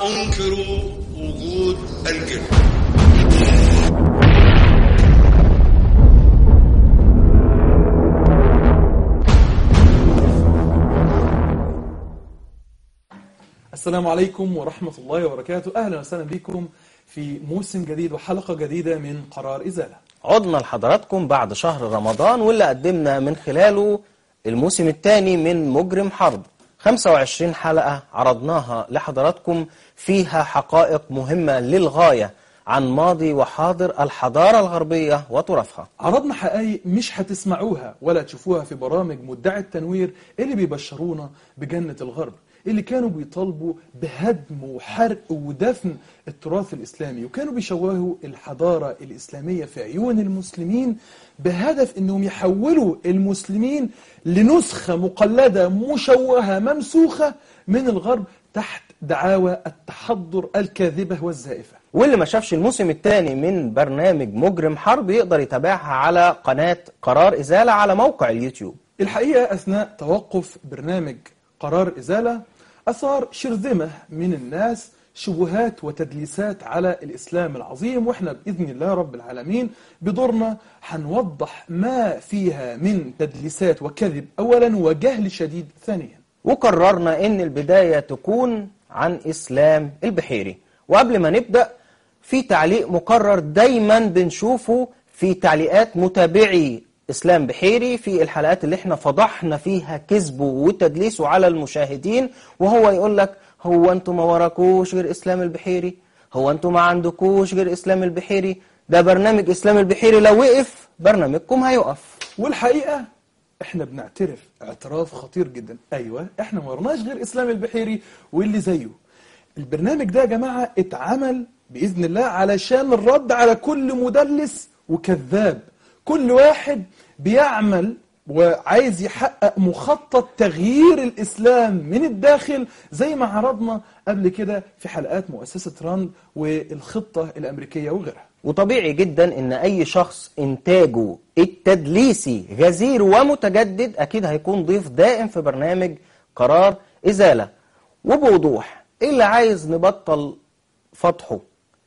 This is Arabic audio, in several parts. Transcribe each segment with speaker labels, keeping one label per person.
Speaker 1: أنكر وجود الجن.
Speaker 2: السلام عليكم ورحمة الله وبركاته. أهلا وسهلا بكم في موسم جديد وحلقة جديدة من قرار إزالة.
Speaker 3: عدنا لحضراتكم بعد شهر رمضان واللي قدمنا من خلاله الموسم الثاني من مجرم حرب. 25 حلقة عرضناها لحضراتكم فيها حقائق مهمة للغاية عن ماضي وحاضر الحضارة الغربية وتراثها.
Speaker 2: عرضنا حقائق مش هتسمعوها ولا تشوفوها في برامج مدعي التنوير اللي بيبشرونا بجنة الغرب، اللي كانوا بيطالبوا بهدم وحرق ودفن التراث الإسلامي، وكانوا بيشوهوا الحضارة الإسلامية في عيون المسلمين بهدف أنهم يحولوا المسلمين لنسخة مقلدة مشوهة ممسوخة من الغرب تحت دعاوى التحضر الكاذبة والزائفة.
Speaker 3: واللي ما شافش الموسم الثاني من برنامج مجرم حرب يقدر يتابعها على قناة قرار إزالة على موقع اليوتيوب.
Speaker 2: الحقيقة أثناء توقف برنامج قرار إزالة أثار شرذمة من الناس شبهات وتدليسات على الإسلام العظيم، وإحنا بإذن الله رب العالمين بدورنا هنوضح ما فيها من تدليسات وكذب أولا وجهل شديد ثانيا.
Speaker 3: وقررنا إن البداية تكون عن إسلام البحيري. وقبل ما نبدأ في تعليق مقرر دايما بنشوفه في تعليقات متابعي إسلام بحيري في الحلقات اللي احنا فضحنا فيها كذبه وتدليسه على المشاهدين، وهو يقول لك هو انتم ما وراكوش غير إسلام البحيري، هو انتم ما عندكوش غير إسلام البحيري، ده برنامج إسلام البحيري لو وقف برنامجكم هيقف.
Speaker 2: والحقيقة احنا بنعترف اعتراف خطير جدا، ايوه احنا ما ورناش غير إسلام البحيري واللي زيه. البرنامج ده يا جماعة اتعمل بإذن الله علشان الرد على كل مدلس وكذاب، كل واحد بيعمل وعايز يحقق مخطط تغيير الإسلام من الداخل، زي ما عرضنا قبل كده في حلقات مؤسسة راند والخطة الأمريكية وغيرها.
Speaker 3: وطبيعي جدا ان اي شخص انتاجه التدليسي غزير ومتجدد اكيد هيكون ضيف دائم في برنامج قرار إزالة. وبوضوح اللي عايز نبطل فضحه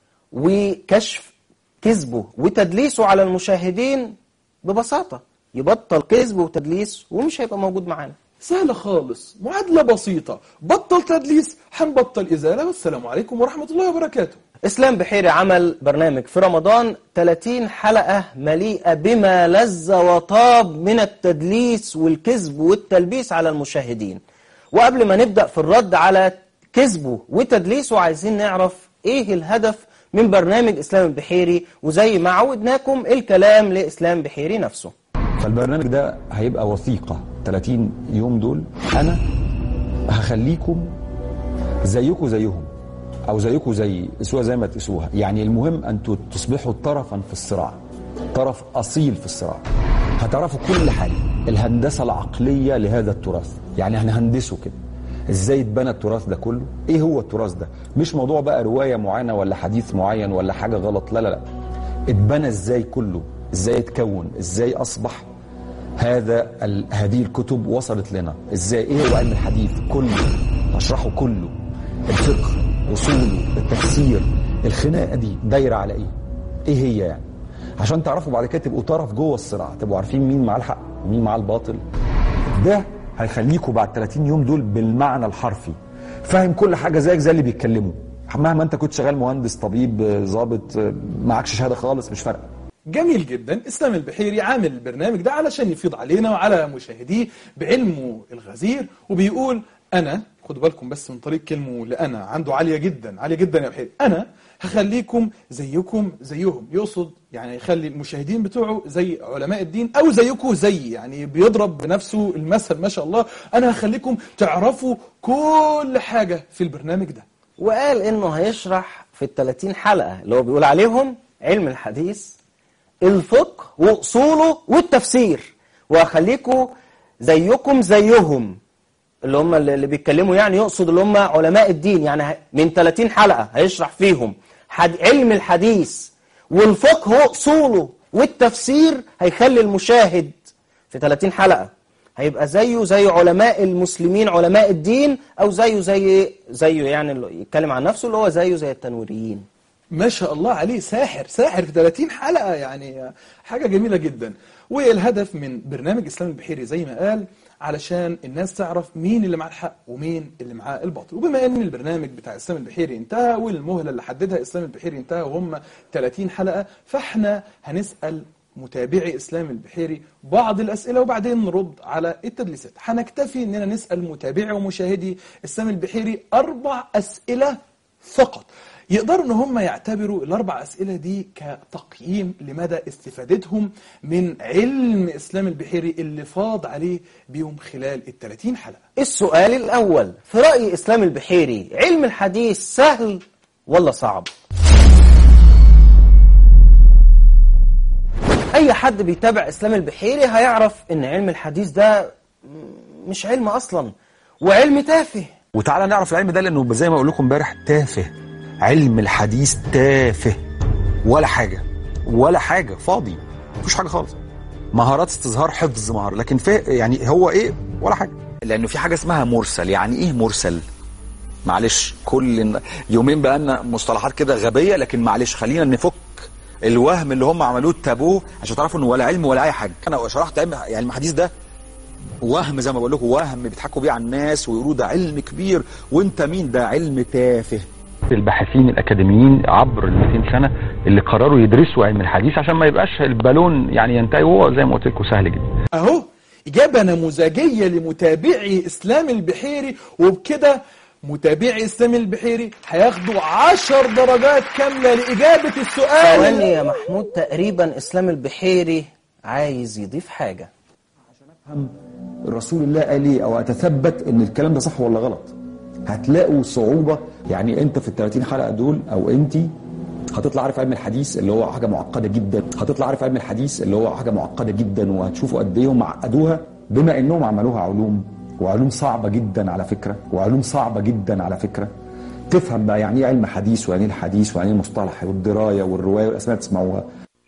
Speaker 3: وكشف كذبه وتدليسه على المشاهدين ببساطة يبطل كذب وتدليس ومش هيبقى موجود معانا.
Speaker 2: سهلة خالص، معادلة بسيطة، بطل تدليس هنبطل إزالة. والسلام عليكم ورحمة الله وبركاته.
Speaker 3: إسلام بحيري عمل برنامج في رمضان 30 حلقة مليئة بما لذ وطاب من التدليس والكذب والتلبيس على المشاهدين. وقبل ما نبدأ في الرد على كذبه وتدليسه عايزين نعرف إيه الهدف من برنامج إسلام البحيري، وزي ما عودناكم الكلام لإسلام بحيري نفسه.
Speaker 4: فالبرنامج ده هيبقى وثيقة 30 يوم دول أنا هخليكم زيكم زيهم أو زيكم زي اسوها زي ما تقيسوها، يعني المهم أنتوا تصبحوا طرفا في الصراع، طرف أصيل في الصراع. هتعرفوا كل حاجة، الهندسة العقلية لهذا التراث، يعني هنهندسه كده ازاي اتبنى التراث ده كله، ايه هو التراث ده، مش موضوع بقى رواية معينة ولا حديث معين ولا حاجة غلط، لا لا لا، اتبنى ازاي كله، ازاي اتكون، ازاي اصبح هذه الكتب وصلت لنا ازاي، ايه هو علم الحديث كله اشرحه كله، الفقه اصوله التفسير، الخناقة دي دايرة على ايه هي يعني، عشان تعرفوا بعد كده تبقوا طرف جوه الصراع، تبقوا عارفين مين معاه الحق ومين معاه الباطل. ده هيخليكوا بعد 30 يوم دول بالمعنى الحرفي فاهم كل حاجة زيك زي اللي بيتكلموا، مهما انت كنت شغال مهندس طبيب ضابط معكش شهادة خالص مش فارقة.
Speaker 2: جميل جدا. إسلام البحيري عامل البرنامج ده علشان يفيض علينا وعلى مشاهديه بعلمه الغزير، وبيقول أنا، خدوا بالكم بس من طريق كلمه لأنا عنده عالية جدا عالية جدا يا بحيري، أنا هخليكم زيكم زيهم، يقصد يعني يخلي المشاهدين بتوعه زي علماء الدين أو زيكم زي، يعني بيضرب بنفسه المثل ما شاء الله. أنا هخليكم تعرفوا كل حاجة في البرنامج ده.
Speaker 3: وقال إنه هيشرح في 30 حلقة اللي هو بيقول عليهم علم الحديث، الفقه وأصوله والتفسير، وهخليكم زيكم زيهم اللي هم اللي بيتكلموا، يعني يقصد اللي هم علماء الدين، يعني من 30 حلقة هيشرح فيهم علم الحديث والفقه وأصوله والتفسير، هيخلي المشاهد في 30 حلقة هيبقى زي علماء المسلمين علماء الدين، أو زيه يعني اللي يتكلم عن نفسه اللي هو زي التنويريين.
Speaker 2: ما شاء الله عليه، ساحر في 30 حلقة، يعني حاجة جميلة جدا. والهدف من برنامج إسلام البحيري زي ما قال علشان الناس تعرف مين اللي معاه الحق ومين اللي معاه الباطل. وبما ان البرنامج بتاع إسلام البحيري انتهى والمهلة اللي حددها إسلام البحيري انتهى وهم 30 حلقة، فاحنا هنسأل متابعي إسلام البحيري بعض الأسئلة وبعدين نرد على التدليسات. هنكتفي اننا نسأل متابعي ومشاهدي إسلام البحيري 4 أسئلة فقط، يقدروا ان هم يعتبروا ال4 أسئلة دي كتقييم لمدى استفادتهم من علم إسلام البحيري اللي فاض عليه بيهم خلال 30 حلقة.
Speaker 3: السؤال الأول، في رأي إسلام البحيري علم الحديث سهل ولا صعب؟ أي حد بيتابع إسلام البحيري هيعرف إن علم الحديث ده مش علم أصلا، وعلم تافه.
Speaker 4: وتعالى نعرف العلم ده، لأنه زي ما أقول لكم امبارح تافه. علم الحديث تافه، ولا حاجة فاضي، مفيش حاجة خالص. مهارات استظهار، حفظ مهارة، لكن يعني هو إيه؟ ولا حاجة. لأنه في حاجة اسمها مرسل. يعني إيه مرسل؟ معلش، كل يومين بقالنا مصطلحات كده غبية، لكن معلش خلينا نفك الوهم اللي هم عملوه التابوه عشان تعرفوا انه ولا علم ولا اي حاجه. انا شرحت علم الحديث ده وهم، زي ما بقول لكم، وهم بيضحكوا بيه على الناس ويقولوا ده علم كبير، وانت مين؟ ده علم تافه. الباحثين الاكاديميين عبر ال 200 سنه اللي قرروا يدرسوا علم الحديث عشان ما يبقاش البالون يعني ينتهي، وهو زي ما قلت لكم سهل جدا.
Speaker 2: اهو اجابه نموذجيه لمتابعي اسلام البحيري، وبكده متابعي إسلام البحيري هياخدوا 10 درجات كاملة لإجابة السؤال.
Speaker 3: ثواني يا محمود، تقريبا إسلام البحيري عايز يضيف حاجة.
Speaker 4: عشان أفهم الرسول الله قال إيه أو أتثبت إن الكلام ده صح ولا غلط، هتلاقوا صعوبة. يعني أنت في ال 30 حلقة دول أو أنت هتطلع عارف علم الحديث اللي هو حاجة معقدة جدا، وهتشوفوا قد إيه هم عقدوها بما إنهم عملوها وعلوم صعبة جدا على فكرة. تفهم بقى يعني ايه علم حديث، ويعني ايه الحديث، ويعني ايه المصطلح والدراية والرواية والأسماء تسمعوها.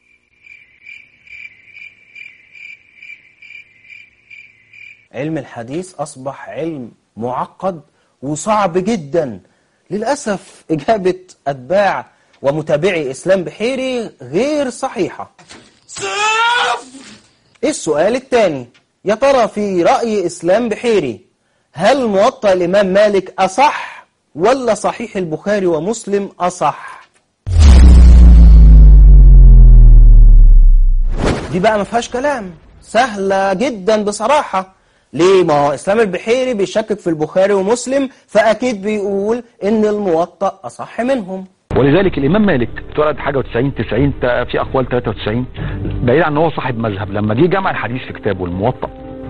Speaker 3: علم الحديث أصبح علم معقد وصعب جدا. للأسف إجابة أتباع ومتابعي إسلام بحيري غير صحيحة. السؤال الثاني، يا ترى في رأي إسلام بحيري هل موطأ الإمام مالك أصح ولا صحيح البخاري ومسلم أصح؟ دي بقى ما فيهاش كلام، سهلة جدا بصراحة. ليه؟ ما هو إسلام البحيري بيشكك في البخاري ومسلم، فأكيد بيقول إن الموطأ أصح منهم.
Speaker 4: ولذلك الإمام مالك اتولد حاجة و90 90 في أقوال 93، بعيد عن أنه هو صاحب مذهب. لما جه جمع الحديث في كتابه الموطأ،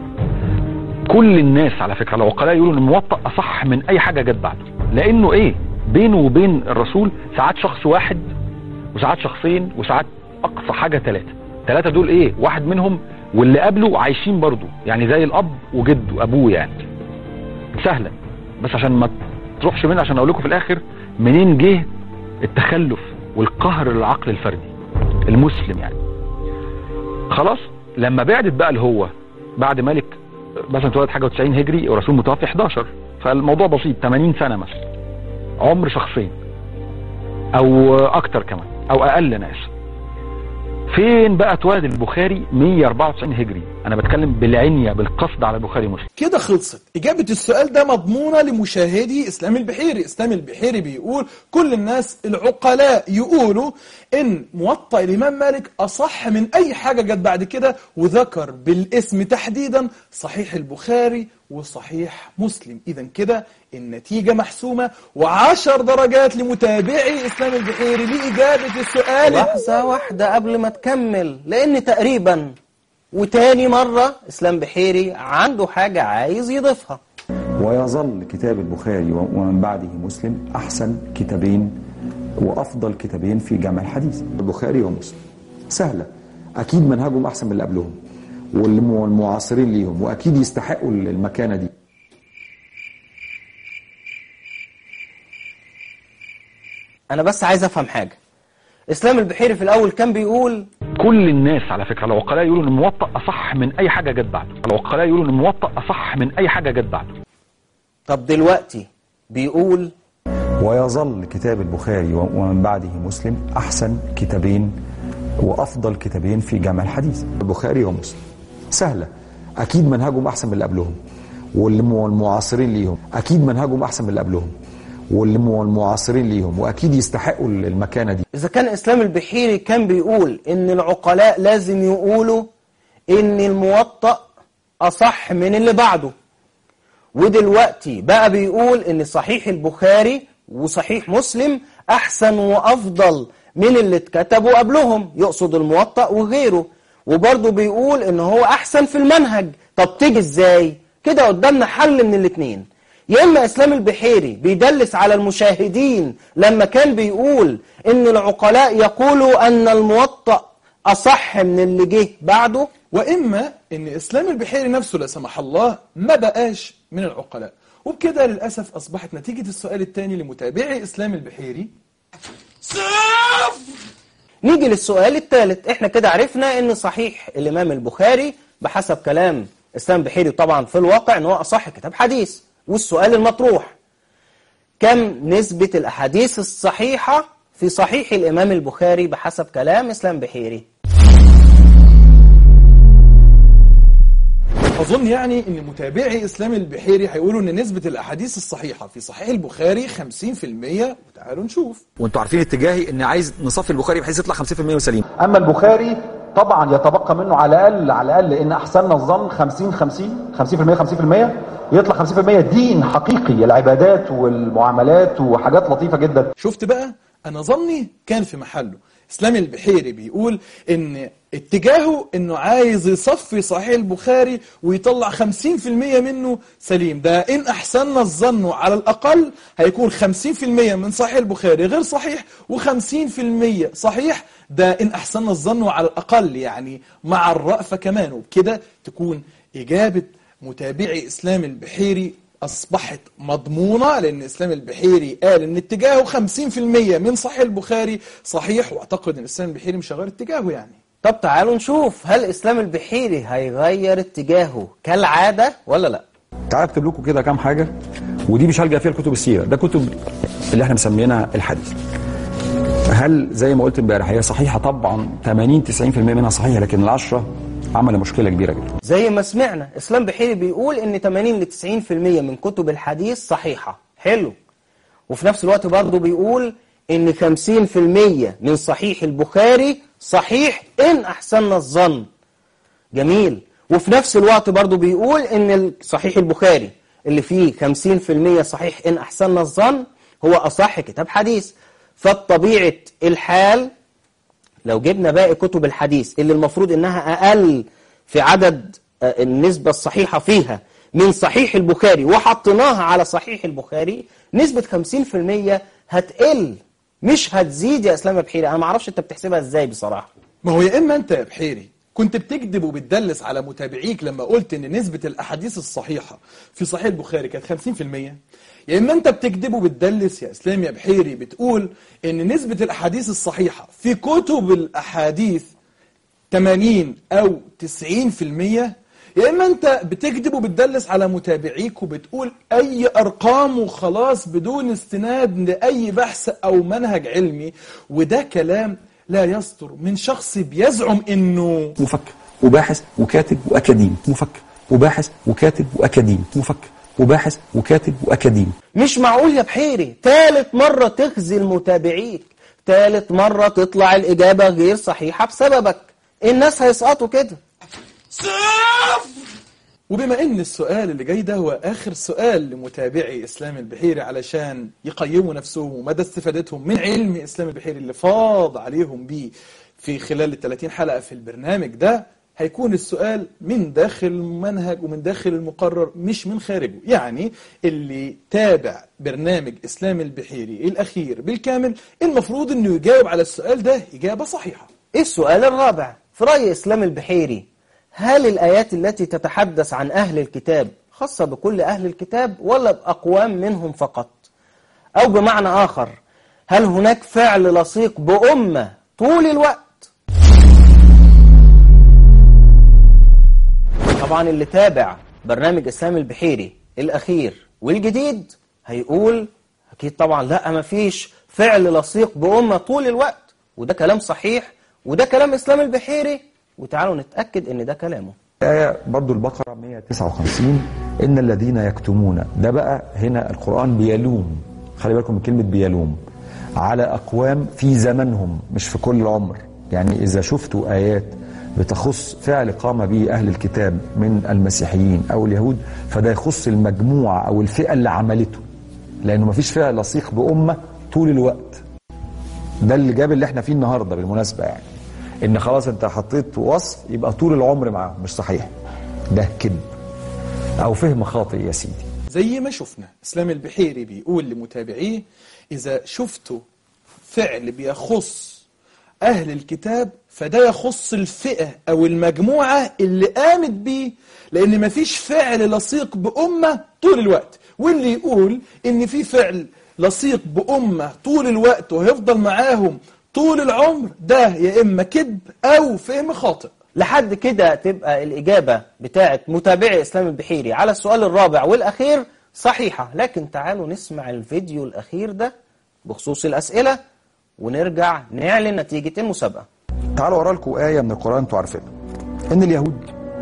Speaker 4: كل الناس على فكرة العقلاء يقولوا ان الموطأ اصح من اي حاجة جت بعده، لانه ايه؟ بينه وبين الرسول ساعات شخص واحد وساعات شخصين وساعات اقصى حاجة 3 دول ايه؟ واحد منهم واللي قبله عايشين برضه، يعني زي الاب وجده ابوه يعني. سهلة، بس عشان ما تروحش منها عشان اقول لكم في الاخر منين جه التخلف والقهر للعقل الفردي المسلم يعني. خلاص لما بعدت بقى اللي هو بعد مالك مثلا اتولد حاجه و90 هجري ورسول متوفي 11، فالموضوع بسيط، 80 سنه مثلا، عمر شخصين او اكتر كمان او اقل، انا اسف. فين بقى اتولد البخاري 194 هجري؟ انا بتكلم بالعنيه بالقصد على البخاري ومسلم.
Speaker 2: كده خلصت إجابة السؤال ده مضمونة لمشاهدي إسلام البحيري. إسلام البحيري بيقول كل الناس العقلاء يقولوا إن موطأ الإمام مالك أصح من أي حاجة جت بعد كده، وذكر بالاسم تحديدا صحيح البخاري وصحيح مسلم. إذا كده النتيجة محسومة، و10 درجات لمتابعي إسلام البحيري لإجابة السؤال.
Speaker 3: لحظة واحدة قبل ما تكمل، لأن تقريبا وتاني مرة إسلام بحيري عنده حاجة عايز يضيفها.
Speaker 4: ويظل كتاب البخاري ومن بعده مسلم أحسن كتابين وأفضل كتابين في جمع الحديث، البخاري ومسلم. سهلة، أكيد منهجهم أحسن من اللي قبلهم والمعاصرين ليهم، وأكيد يستحقوا المكانة دي.
Speaker 3: أنا بس عايز أفهم حاجة. إسلام البحيري في الأول كان بيقول
Speaker 4: كل الناس على فكرة العقلاء يقولوا ان الموطأ اصح من اي حاجة جت بعده. العقلاء يقولوا ان الموطأ اصح من اي حاجة جت بعده.
Speaker 3: طب دلوقتي بيقول
Speaker 4: ويظل كتاب البخاري ومن بعده مسلم احسن كتابين وافضل كتابين في جمع الحديث. البخاري ومسلم سهلة، اكيد منهجهم احسن من اللي قبلهم، والمعاصرين ليهم اكيد منهجهم احسن من اللي قبلهم، والمعاصرين ليهم واكيد يستحقوا المكانة دي.
Speaker 3: إذا كان إسلام البحيري كان بيقول إن العقلاء لازم يقولوا إن الموطأ أصح من اللي بعده، ودلوقتي بقى بيقول إن صحيح البخاري وصحيح مسلم أحسن وأفضل من اللي اتكتبوا قبلهم، يقصد الموطأ وغيره، وبرضه بيقول إن هو أحسن في المنهج. طب تيجي إزاي؟ كده قدامنا حل من الاتنين، يا إما إسلام البحيري بيدلس على المشاهدين لما كان بيقول إن العقلاء يقولوا أن الموطأ أصح من اللي جه بعده،
Speaker 2: وإما إن إسلام البحيري نفسه لا سمح الله ما بقاش من العقلاء. وبكده للأسف أصبحت نتيجة السؤال الثاني لمتابعي إسلام البحيري
Speaker 1: صف.
Speaker 3: نيجي للسؤال الثالث. احنا كده عرفنا ان صحيح الامام البخاري بحسب كلام اسلام البحيري طبعا في الواقع ان هو اصح كتاب حديث. والسؤال المطروح: كم نسبة الاحاديث الصحيحة في صحيح الامام البخاري بحسب كلام اسلام البحيري؟
Speaker 2: أظن يعني إن متابعي إسلام البحيري هيقولوا إن نسبة الأحاديث الصحيحة في صحيح البخاري 50%. وتعالوا نشوف.
Speaker 5: وانتوا عارفين اتجاهي ان عايز نصفي البخاري بحيث يطلع 50% سليم.
Speaker 6: اما البخاري طبعا يتبقى منه على الاقل ان احسننا الظن 50% يطلع 50% دين حقيقي، العبادات والمعاملات وحاجات لطيفة جدا.
Speaker 2: شفت بقى، أنا ظني كان في محله. إسلام البحيري بيقول إن اتجاهه إنه عايز يصفي صحيح البخاري ويطلع 50% منه سليم. ده إن أحسننا الظن على الأقل هيكون 50% من صحيح البخاري غير صحيح، و50% صحيح. ده إن أحسننا الظن على الأقل، يعني مع الرأفة كمان. وبكده تكون إجابة متابعي إسلام البحيري أصبحت مضمونة، لأن إسلام البحيري قال إن اتجاهه 50% من صحيح البخاري صحيح، واعتقد إن إسلام البحيري مش هيغير اتجاهه يعني.
Speaker 3: طب تعالوا نشوف هل إسلام البحيري هيغير اتجاهه كالعادة ولا لا؟
Speaker 4: تعال اكتب لكم كده كام حاجة، ودي مش هلقى فيها الكتب السيرة، ده كتب اللي احنا مسمينها الحديث. هل زي ما قلت امبارح هي صحيحة؟ طبعا 80-90% منها صحيحة، لكن ال10 عمل مشكلة كبيرة جدا.
Speaker 3: زي ما سمعنا إسلام بحيري بيقول إن 80-90% من كتب الحديث صحيحة. حلو. وفي نفس الوقت برضه بيقول إن 50% من صحيح البخاري صحيح إن أحسننا الظن. جميل. وفي نفس الوقت برضه بيقول إن صحيح البخاري اللي فيه 50% صحيح إن أحسننا الظن هو أصح كتاب حديث. فبطبيعة الحال لو جبنا باقي كتب الحديث اللي المفروض إنها أقل في عدد النسبة الصحيحة فيها من صحيح البخاري وحطيناها على صحيح البخاري، نسبة 50% هتقل مش هتزيد. يا إسلام بحيري أنا معرفش أنت بتحسبها إزاي بصراحة.
Speaker 2: ما هو يا إما أنت يا بحيري كنت بتكذب وبتدلس على متابعيك لما قلت إن نسبة الأحاديث الصحيحة في صحيح البخاري كانت 50%، يا إما أنت بتكذب وبتدلس يا إسلام يا بحيري بتقول إن نسبة الأحاديث الصحيحة في كتب الأحاديث 80 أو 90%، يا إما أنت بتكذب وبتدلس على متابعيك وبتقول أي أرقام وخلاص بدون استناد لأي بحث أو منهج علمي. وده كلام لا يصدر من شخص بيزعم إنه
Speaker 4: مفكر وباحث وكاتب وأكاديمي. مفكر وباحث وكاتب وأكاديمي. مفكر وباحث وكاتب وأكاديمي.
Speaker 3: مش معقول يا بحيري ثالث مرة تخزي متابعيك، ثالث مرة تطلع الإجابة غير صحيحة بسببك. الناس هيسقطوا كده.
Speaker 2: وبما ان السؤال اللي جاي ده هو اخر سؤال لمتابعي اسلام البحيري علشان يقيموا نفسهم ومدى استفادتهم من علم اسلام البحيري اللي فاض عليهم بيه في خلال ال30 حلقة في البرنامج ده، هيكون السؤال من داخل المنهج ومن داخل المقرر مش من خارجه. يعني اللي تابع برنامج اسلام البحيري الاخير بالكامل المفروض انه يجاوب على السؤال ده اجابة صحيحة.
Speaker 3: السؤال الرابع: في رأي اسلام البحيري هل الآيات التي تتحدث عن أهل الكتاب خاصة بكل أهل الكتاب ولا بأقوام منهم فقط؟ أو بمعنى آخر، هل هناك فعل لصيق بأمة طول الوقت؟ طبعا اللي تابع برنامج إسلام البحيري الأخير والجديد هيقول أكيد طبعا لا، مفيش فعل لصيق بأمة طول الوقت، وده كلام صحيح، وده كلام إسلام البحيري، وتعالوا نتأكد إن ده كلامه.
Speaker 4: آية برضو البقرة 159 إن الذين يكتمون، ده بقى هنا القرآن بيلوم، خلي بالكم من كلمة بيلوم، على أقوام في زمنهم مش في كل العمر. يعني إذا شفتوا آيات بتخص فعل قام به أهل الكتاب من المسيحيين أو اليهود، فده يخص المجموعة أو الفئة اللي عملته، لأنه مفيش فعل لصيق بأمة طول الوقت. ده اللي جاب اللي احنا فيه النهاردة بالمناسبة، يعني إن خلاص أنت حطيت وصف يبقى طول العمر معاهم، مش صحيح، ده كذب أو فهم خاطئ يا سيدي.
Speaker 2: زي ما شفنا إسلام البحيري بيقول لمتابعيه إذا شفتوا فعل بيخص أهل الكتاب فده يخص الفئة أو المجموعة اللي قامت بيه، لأن مفيش فعل لصيق بأمة طول الوقت. واللي يقول إن في فعل لصيق بأمة طول الوقت وهيفضل معاهم طول العمر، ده يا إما كذب أو فهم خاطئ.
Speaker 3: لحد كده تبقى الإجابة بتاعت متابعي إسلام البحيري على السؤال الرابع والأخير صحيحة، لكن تعالوا نسمع الفيديو الأخير ده بخصوص الأسئلة ونرجع نعلن نتيجة المسابقة.
Speaker 4: تعالوا أقرأ لكم آية من القرآن أنتوا عارفينها. إن اليهود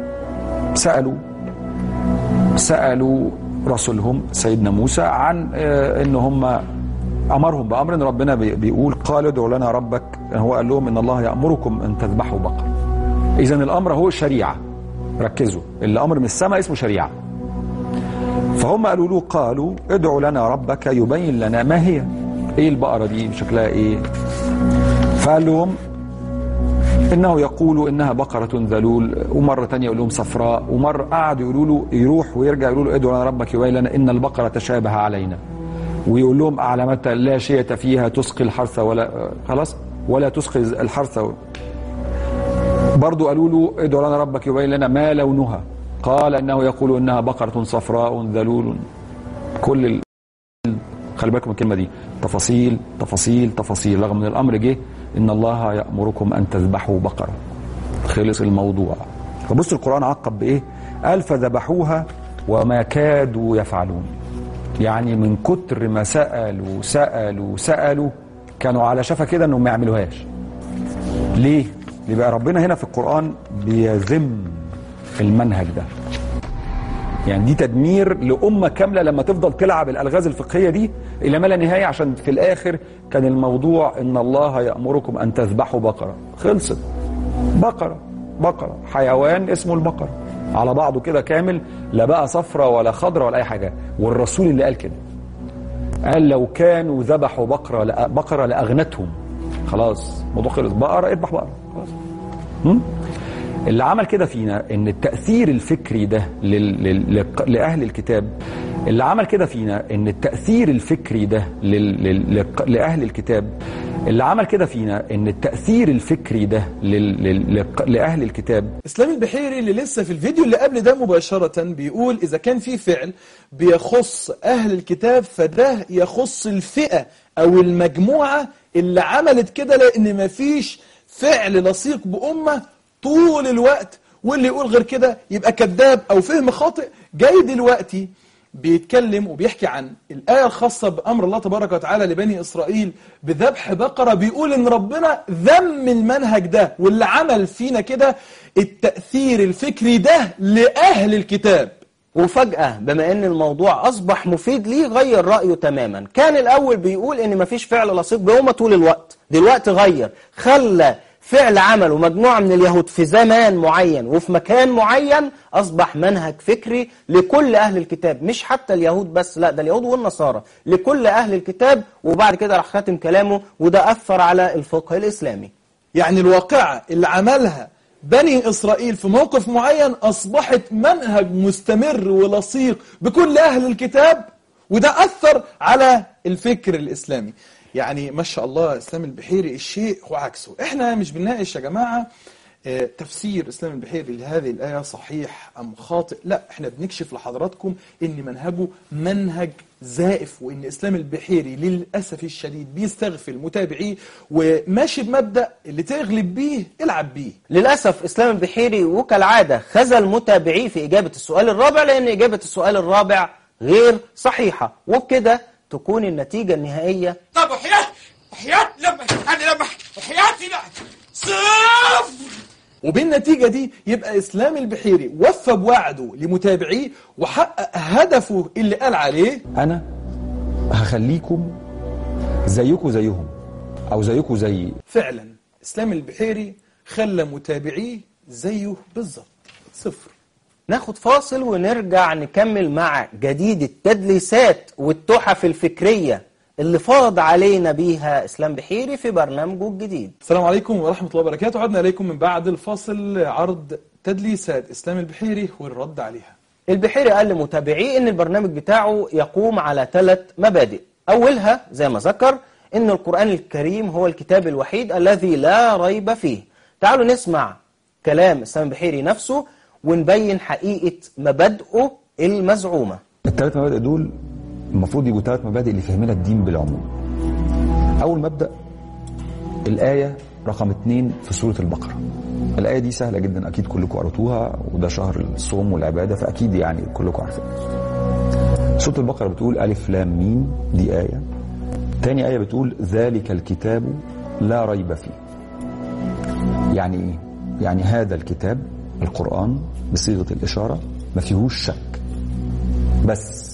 Speaker 4: سألوا رسولهم سيدنا موسى عن إن هم أمرهم بأمر، إن ربنا بيقول قال ادعوا لنا ربك، هو قال لهم إن الله يأمركم أن تذبحوا بقرة. إذن الأمر هو شريعة، ركزوا، اللي أمر من السماء اسمه شريعة. فهم قالوا ادعوا لنا ربك يبين لنا ما هي، ايه البقرة دي شكلها ايه؟ فقال لهم انه يقول انها بقرة ذلول، ومرة تانية يقول لهم صفراء، ومرة قعدوا يقولوا له يروح ويرجع يقولوا له ادعوا لنا ربك يبين لنا ان البقرة تشابه علينا، ويقول لهم اعلامات لا شية فيها تسقي الحرث ولا تسقي الحرث. برضو قالوا له ادعوا لنا ربك يبين لنا ما لونها، قال انه يقول انها بقرة صفراء ذلول. كل خلي بالكم من الكلمة دي، تفاصيل تفاصيل تفاصيل، رغم من الأمر جه إن الله يأمركم أن تذبحوا بقرة، خلص الموضوع. فبص القرآن عقب بإيه؟ قال فذبحوها وما كادوا يفعلون، يعني من كتر ما سألوا كانوا على شفا كده إنهم ما يعملوهاش. ليه؟ يبقى ربنا هنا في القرآن بيذم المنهج ده، يعني دي تدمير لأمة كاملة لما تفضل تلعب الألغاز الفقهية دي إلى ما لا نهاية، عشان في الآخر كان الموضوع إن الله يأمركم أن تذبحوا بقرة. خلصت، بقرة حيوان اسمه البقرة على بعضه كده كامل، لا بقى صفرة ولا خضرة ولا أي حاجة. والرسول اللي قال كده قال لو كانوا ذبحوا بقرة لأغنتهم. خلاص موضوع خلص، بقرة اذبح بقرة خلاص. اللي عمل كده فينا ان التأثير الفكري ده لأهل الكتاب، اللي عمل كده فينا ان التأثير الفكري ده لأهل الكتاب، اللي عمل كده فينا ان التأثير الفكري ده لأهل الكتاب.
Speaker 2: إسلام البحيري اللي لسه في الفيديو اللي قبل ده مباشرة بيقول إذا كان في فعل بيخص أهل الكتاب فده يخص الفئة أو المجموعة اللي عملت كده، لأن مفيش فعل لصيق بأمة طول الوقت. واللي يقول غير كده يبقى كذاب أو فهم خاطئ. جاي دلوقتي بيتكلم وبيحكي عن الآية الخاصة بأمر الله تبارك وتعالى لبني إسرائيل بذبح بقرة، بيقول إن ربنا ذم المنهج ده، واللي عمل فينا كده التأثير الفكري ده لأهل الكتاب.
Speaker 3: وفجأة بما ان الموضوع اصبح مفيد ليه غير رأيه تماما. كان الاول بيقول ان مفيش فعل لصيق بأمة طول الوقت، دلوقتي غير، خلى فعل عمله مجموعة من اليهود في زمان معين وفي مكان معين أصبح منهج فكري لكل أهل الكتاب، مش حتى اليهود بس، لا ده اليهود والنصارى، لكل أهل الكتاب. وبعد كده راح خاتم كلامه، وده أثر على الفقه الإسلامي.
Speaker 2: يعني الواقعة اللي عملها بني إسرائيل في موقف معين أصبحت منهج مستمر ولصيق بكل أهل الكتاب، وده أثر على الفكر الإسلامي. يعني ما شاء الله إسلام البحيري الشيء وعكسه. إحنا مش بنناقش يا جماعة تفسير إسلام البحيري لهذه الآية صحيح أم خاطئ؟ لا، احنا بنكشف لحضراتكم إن منهجه منهج زائف، وإن إسلام البحيري للأسف الشديد بيستغفل متابعيه وماشي بمبدأ اللي تغلب بيه العب بيه.
Speaker 3: للأسف إسلام البحيري وكالعادة خذل متابعيه في إجابة السؤال الرابع، لأن إجابة السؤال الرابع غير صحيحة، وبكده تكون النتيجة النهائية.
Speaker 1: طب وحياة لما وحياتي لا صفر.
Speaker 2: وبالنتيجة دي يبقى إسلام البحيري وفى بوعده لمتابعيه وحقق هدفه اللي قال عليه:
Speaker 4: أنا هخليكم زيكم زيهم أو زيكم زي.
Speaker 2: فعلا إسلام البحيري خلى متابعيه زيه بالظبط، صفر.
Speaker 3: ناخد فاصل ونرجع نكمل مع جديد التدليسات والتحف الفكرية اللي فرض علينا بيها إسلام بحيري في برنامجه الجديد.
Speaker 2: السلام عليكم ورحمة الله وبركاته. عدنا إليكم من بعد الفاصل عرض تدليسات إسلام البحيري والرد عليها.
Speaker 3: البحيري قال لمتابعيه إن البرنامج بتاعه يقوم على 3 مبادئ. أولها زي ما ذكر إن القرآن الكريم هو الكتاب الوحيد الذي لا ريب فيه. تعالوا نسمع كلام إسلام البحيري نفسه ونبين حقيقة مبادئه المزعومة.
Speaker 4: ال3 مبادئ دول المفروض يبقوا 3 مبادئ لفهمنا الدين بالعموم. أول مبدأ الآية رقم 2 في سورة البقرة. الآية دي سهلة جدا، أكيد كلكم قرأتوها، وده شهر الصوم والعبادة فأكيد يعني كلكم عارفين. سورة البقرة بتقول ألف لام ميم، دي آية. تاني آية بتقول ذلك الكتاب لا ريب فيه. يعني إيه؟ يعني هذا الكتاب القرآن بصيغة الإشارة ما فيهوش شك، بس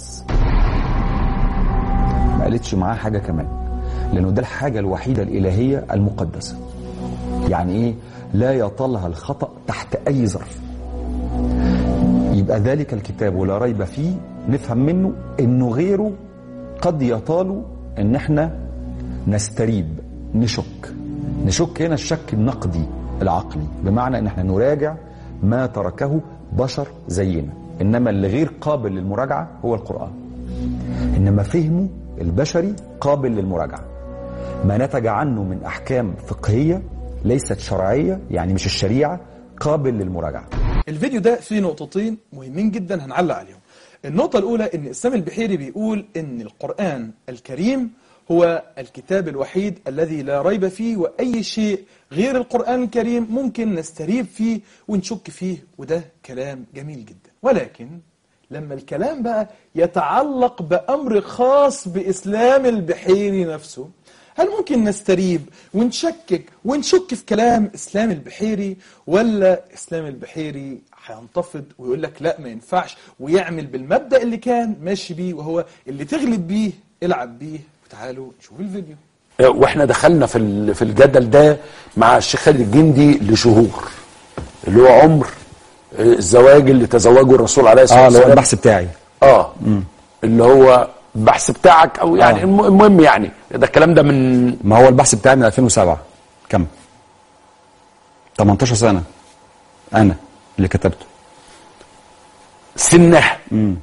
Speaker 4: ما قالتش معاه حاجة كمان، لأنه ده الحاجة الوحيدة الإلهية المقدسة. يعني إيه؟ لا يطالها الخطأ تحت أي ظرف. يبقى ذلك الكتاب ولا ريب فيه نفهم منه إنه غيره قد يطال إن إحنا نستريب، نشك هنا الشك النقدي العقلي، بمعنى إن إحنا نراجع ما تركه بشر زينا، إنما اللي غير قابل للمراجعة هو القرآن. إنما فهمه البشري قابل للمراجعة، ما نتج عنه من أحكام فقهية ليست شرعية، يعني مش الشريعة، قابل للمراجعة.
Speaker 2: الفيديو ده فيه نقطتين مهمين جدا هنعلق عليهم. النقطة الأولى إن إسلام البحيري بيقول إن القرآن الكريم هو الكتاب الوحيد الذي لا ريب فيه، وأي شيء غير القرآن الكريم ممكن نستريب فيه ونشك فيه، وده كلام جميل جدا. ولكن لما الكلام بقى يتعلق بأمر خاص بإسلام البحيري نفسه، هل ممكن نستريب ونشكك ونشك في كلام إسلام البحيري، ولا إسلام البحيري هينتفض ويقول لك لا ما ينفعش ويعمل بالمبدأ اللي كان ماشي بيه وهو اللي تغلب بيه العب بيه؟ تعالوا نشوف الفيديو.
Speaker 7: واحنا دخلنا في الجدل ده مع الشيخ خالد الجندي لشهور، اللي هو عمر الزواج اللي تزوجه الرسول عليه الصلاه والسلام.
Speaker 4: اللي هو البحث بتاعي.
Speaker 7: اللي هو البحث بتاعك او يعني المهم يعني ده الكلام ده من،
Speaker 4: ما هو البحث بتاعي من 2007 كم 18 سنة انا اللي كتبته.
Speaker 7: سنها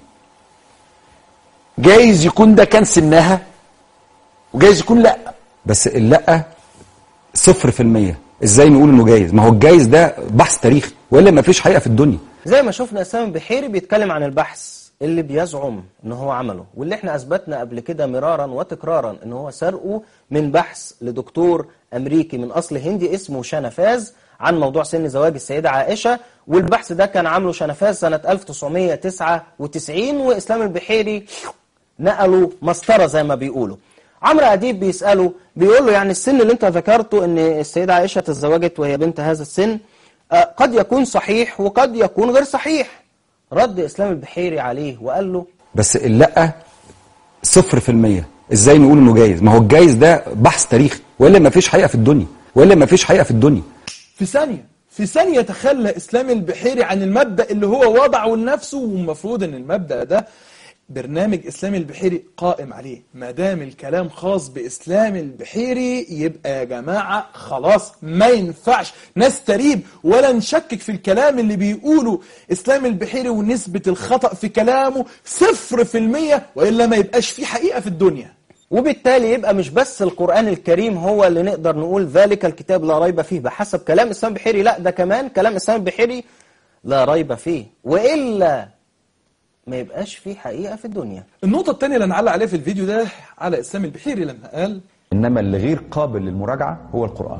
Speaker 7: جايز يكون ده كان سنها وجايز يكون لا،
Speaker 4: بس اللا 0%. ازاي نقول انه جايز؟ ما هو الجايز ده بحث تاريخي، ولا ما فيش حقيقة في الدنيا.
Speaker 3: زي ما شفنا إسلام البحيري بيتكلم عن البحث اللي بيزعم ان هو عمله، واللي احنا اثبتنا قبل كده مرارا وتكرارا ان هو سرقه من بحث لدكتور امريكي من اصل هندي اسمه شنفاز عن موضوع سن زواج السيدة عائشة، والبحث ده كان عامله شنفاز سنة 1999، وإسلام البحيري نقلوا مسطرة زي ما بيقولوا. عمرو أديب بيسأله بيقول له يعني السن اللي انت ذكرته ان السيدة عائشة تزوجت وهي بنت هذا السن قد يكون صحيح وقد يكون غير صحيح. رد إسلام البحيري عليه وقال له
Speaker 4: بس اللا 0%. ازاي نقول انه جايز؟ ما هو الجايز ده بحث تاريخي، ولا ما فيش حقيقة في الدنيا، ولا ما فيش حقيقة في الدنيا.
Speaker 2: في ثانية تخلى إسلام البحيري عن المبدأ اللي هو وضعه لنفسه، والمفروض ان المبدأ ده برنامج إسلام البحيري قائم عليه. ما دام الكلام خاص بإسلام البحيري يبقى يا جماعة خلاص ما ينفعش نستريب ولا نشكك في الكلام اللي بيقوله إسلام البحيري، ونسبة الخطأ في كلامه 0%، وإلا ما يبقاش فيه حقيقة في الدنيا.
Speaker 3: وبالتالي يبقى مش بس القرآن الكريم هو اللي نقدر نقول ذلك الكتاب لا ريب فيه بحسب كلام إسلام البحيري، لا ده كمان كلام إسلام البحيري لا ريب فيه، وإلا ما يبقاش فيه حقيقة في الدنيا.
Speaker 2: النقطة الثانية اللي نعلق عليها في الفيديو ده على إسلام البحيري لما قال
Speaker 4: إنما اللي غير قابل للمراجعة هو القرآن،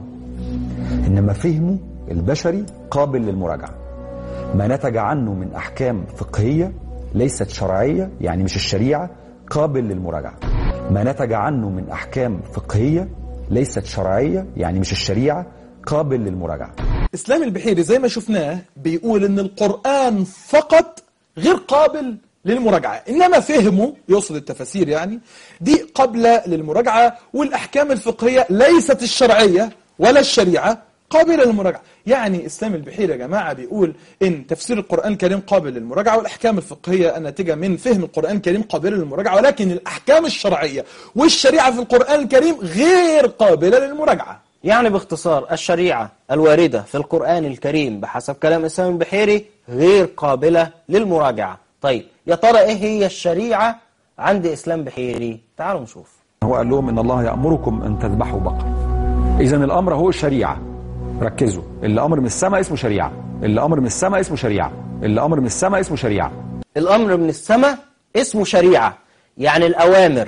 Speaker 4: إنما فهمه البشري قابل للمراجعة. ما نتج عنه من أحكام فقهية ليست شرعية، يعني مش الشريعة، قابل للمراجعة. ما نتج عنه من أحكام فقهية ليست شرعية، يعني مش الشريعة، قابل للمراجعة.
Speaker 2: إسلام البحيري زي ما شفناه بيقول إن القرآن فقط غير قابل للمراجعة، إنما فهمه يقصد التفاسير يعني دي قابلة للمراجعة، والأحكام الفقهية ليست الشرعية ولا الشريعة قابلة للمراجعة. يعني إسلام البحيري يا جماعة بيقول إن تفسير القرآن الكريم قابل للمراجعة، والأحكام الفقهية الناتجة من فهم القرآن الكريم قابلة للمراجعة، ولكن الأحكام الشرعية والشريعة في القرآن الكريم غير قابلة للمراجعة.
Speaker 3: يعني باختصار الشريعة الواردة في القرآن الكريم بحسب كلام إسلام البحيري غير قابلة للمراجعة. طيب يا ترى إيه هي الشريعة عند إسلام بحيري؟ تعالوا نشوف.
Speaker 4: هو قال لهم إن الله يأمركم أن تذبحوا بقرة. إذن الأمر هو الشريعة. ركزوا، اللي أمر من السماء اسمه شريعة، اللي أمر من السماء اسمه شريعة، اللي أمر من السماء اسمه شريعة.
Speaker 3: الأمر من السماء اسمه شريعة، يعني الأوامر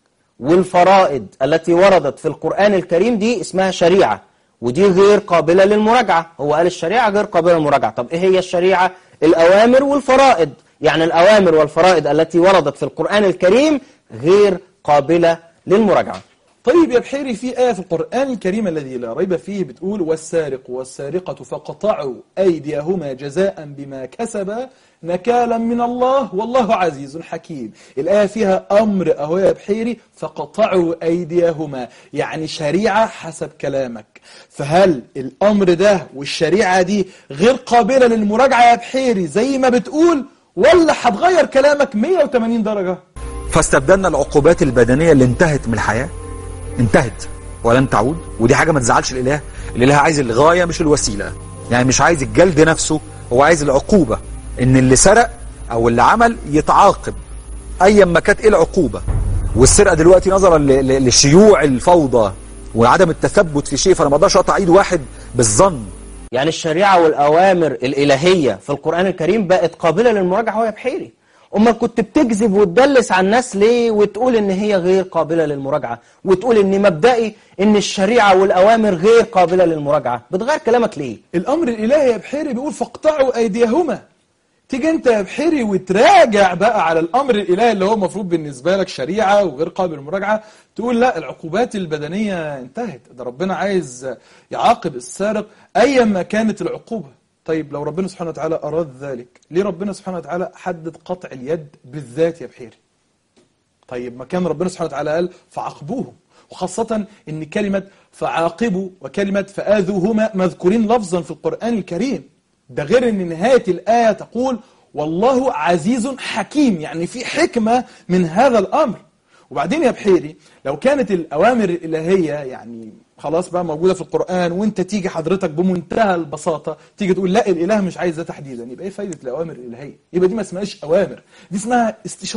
Speaker 3: والفرائض التي وردت في القرآن الكريم دي اسمها شريعة، ودي غير قابلة للمراجعة. هو قال الشريعة غير قابلة للمراجعة. طب إيه هي الشريعة؟ الأوامر والفرائض، يعني الأوامر والفرائض التي وردت في القرآن الكريم غير قابلة للمراجعة.
Speaker 2: طيب يا بحيري، في آية في القرآن الكريم الذي لا ريب فيه بتقول والسارق والسارقة فقطعوا أيديهما جزاء بما كسبا نكالا من الله والله عزيز حكيم. الآية فيها أمر أهو يا بحيري، فقطعوا أيديهما، يعني شريعة حسب كلامك. فهل الأمر ده والشريعة دي غير قابلة للمراجعة يا بحيري زي ما بتقول، ولا هتغير كلامك 180 درجة؟
Speaker 5: فاستبدلنا العقوبات البدنية اللي انتهت من الحياة، انتهت ولن تعود، ودي حاجة ما تزعلش الإله. الإله عايز الغاية مش الوسيلة، يعني مش عايز الجلد نفسه، هو عايز العقوبة، إن اللي سرق أو اللي عمل يتعاقب أيا ما كانت إيه العقوبة. والسرقة دلوقتي نظرا لشيوع الفوضى وعدم التثبت في شيء، فأنا ما اقدرش أقطع إيد واحد بالظن.
Speaker 3: يعني الشريعة والأوامر الإلهية في القرآن الكريم بقت قابلة للمراجعة هو يا بحيري. أما كنت بتكذب وتدلس على الناس ليه وتقول إن هي غير قابلة للمراجعة، وتقول إن مبدئي إن الشريعة والأوامر غير قابلة للمراجعة، بتغير كلامك ليه؟
Speaker 2: الأمر الإلهي يا بحيري بيقول فاقطعوا أيديهما. تيجي أنت يا بحيري وتراجع بقى على الأمر الإلهي اللي هو المفروض بالنسبة لك شريعة وغير قابل للمراجعة، تقول لا العقوبات البدنية انتهت، ده ربنا عايز يعاقب السارق أيا ما كانت العقوبة. طيب لو ربنا سبحانه وتعالى أراد ذلك، ليه ربنا سبحانه وتعالى حدد قطع اليد بالذات يا بحيري؟ طيب ما كان ربنا سبحانه وتعالى قال فعاقبوهم، وخاصة إن كلمة فعاقبوا وكلمة فآذوهما مذكورين لفظا في القرآن الكريم. ده غير إن نهاية الآية تقول والله عزيز حكيم، يعني في حكمة من هذا الأمر. وبعدين يا بحيري لو كانت الأوامر الإلهية يعني خلاص بقى موجودة في القرآن، وانت تيجي حضرتك بمنتهى البساطة تيجي تقول لا الإله مش عايز ده تحديدا، يبقى ايه فايدة الأوامر الإلهية؟ يبقى دي ما اسمهاش أوامر، دي اسمها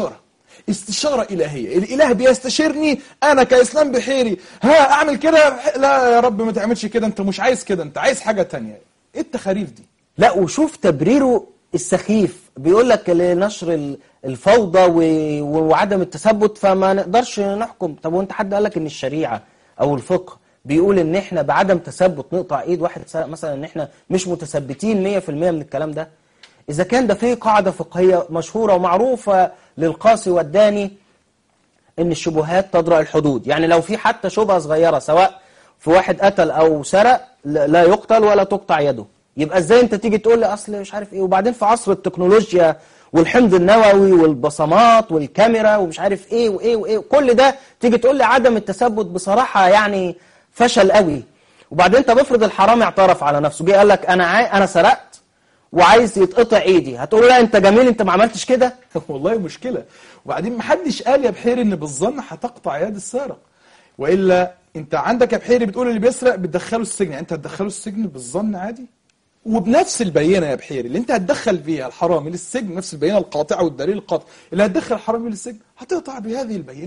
Speaker 2: استشارة إلهية. الإله بيستشيرني أنا كإسلام بحيري، ها أعمل كده؟ لا يا رب ما تعملش كده، انت مش عايز كده، انت عايز حاجة تانية. ايه التخاريف دي؟
Speaker 3: لا وشوف تبريره السخيف، بيقول لك لنشر الفوضى وعدم التثبت فما نقدرش نحكم. طب وانت حد قال لك ان الشريعة او الفقه بيقول ان احنا بعدم تثبت نقطع ايد واحد مثلا، ان احنا مش متثبتين 100% من الكلام ده؟ اذا كان ده فيه قاعدة فقهية مشهورة ومعروفة للقاصي والداني ان الشبهات تدرأ الحدود، يعني لو في حتى شبهة صغيرة سواء في واحد قتل او سرق لا يقتل ولا تقطع يده. يبقى ازاي انت تيجي تقول لي اصل مش عارف ايه؟ وبعدين في عصر التكنولوجيا والحمض النووي والبصمات والكاميرا ومش عارف ايه وايه وايه كل ده تيجي تقول لي عدم التثبت؟ بصراحة يعني فشل قوي. وبعدين انت بفرض الحرامي اعترف على نفسه، جه قال لك انا سرقت وعايز يتقطع ايدي، هتقول لا انت جميل انت ما عملتش كده؟
Speaker 2: والله مشكلة. وبعدين محدش قال يا بحيري ان بالظن هتقطع يد السارق، والا انت عندك يا بحيري بتقول اللي بيسرق بتدخله السجن، يعني انت هتدخله السجن بالظن عادي؟ وبنفس البينة يا بحيري اللي انت هتدخل فيها الحرامي للسجن، نفس البينة القاطعة والدليل القاطع اللي هتدخل الحرامي للسجن، هتقطع بهذه البينة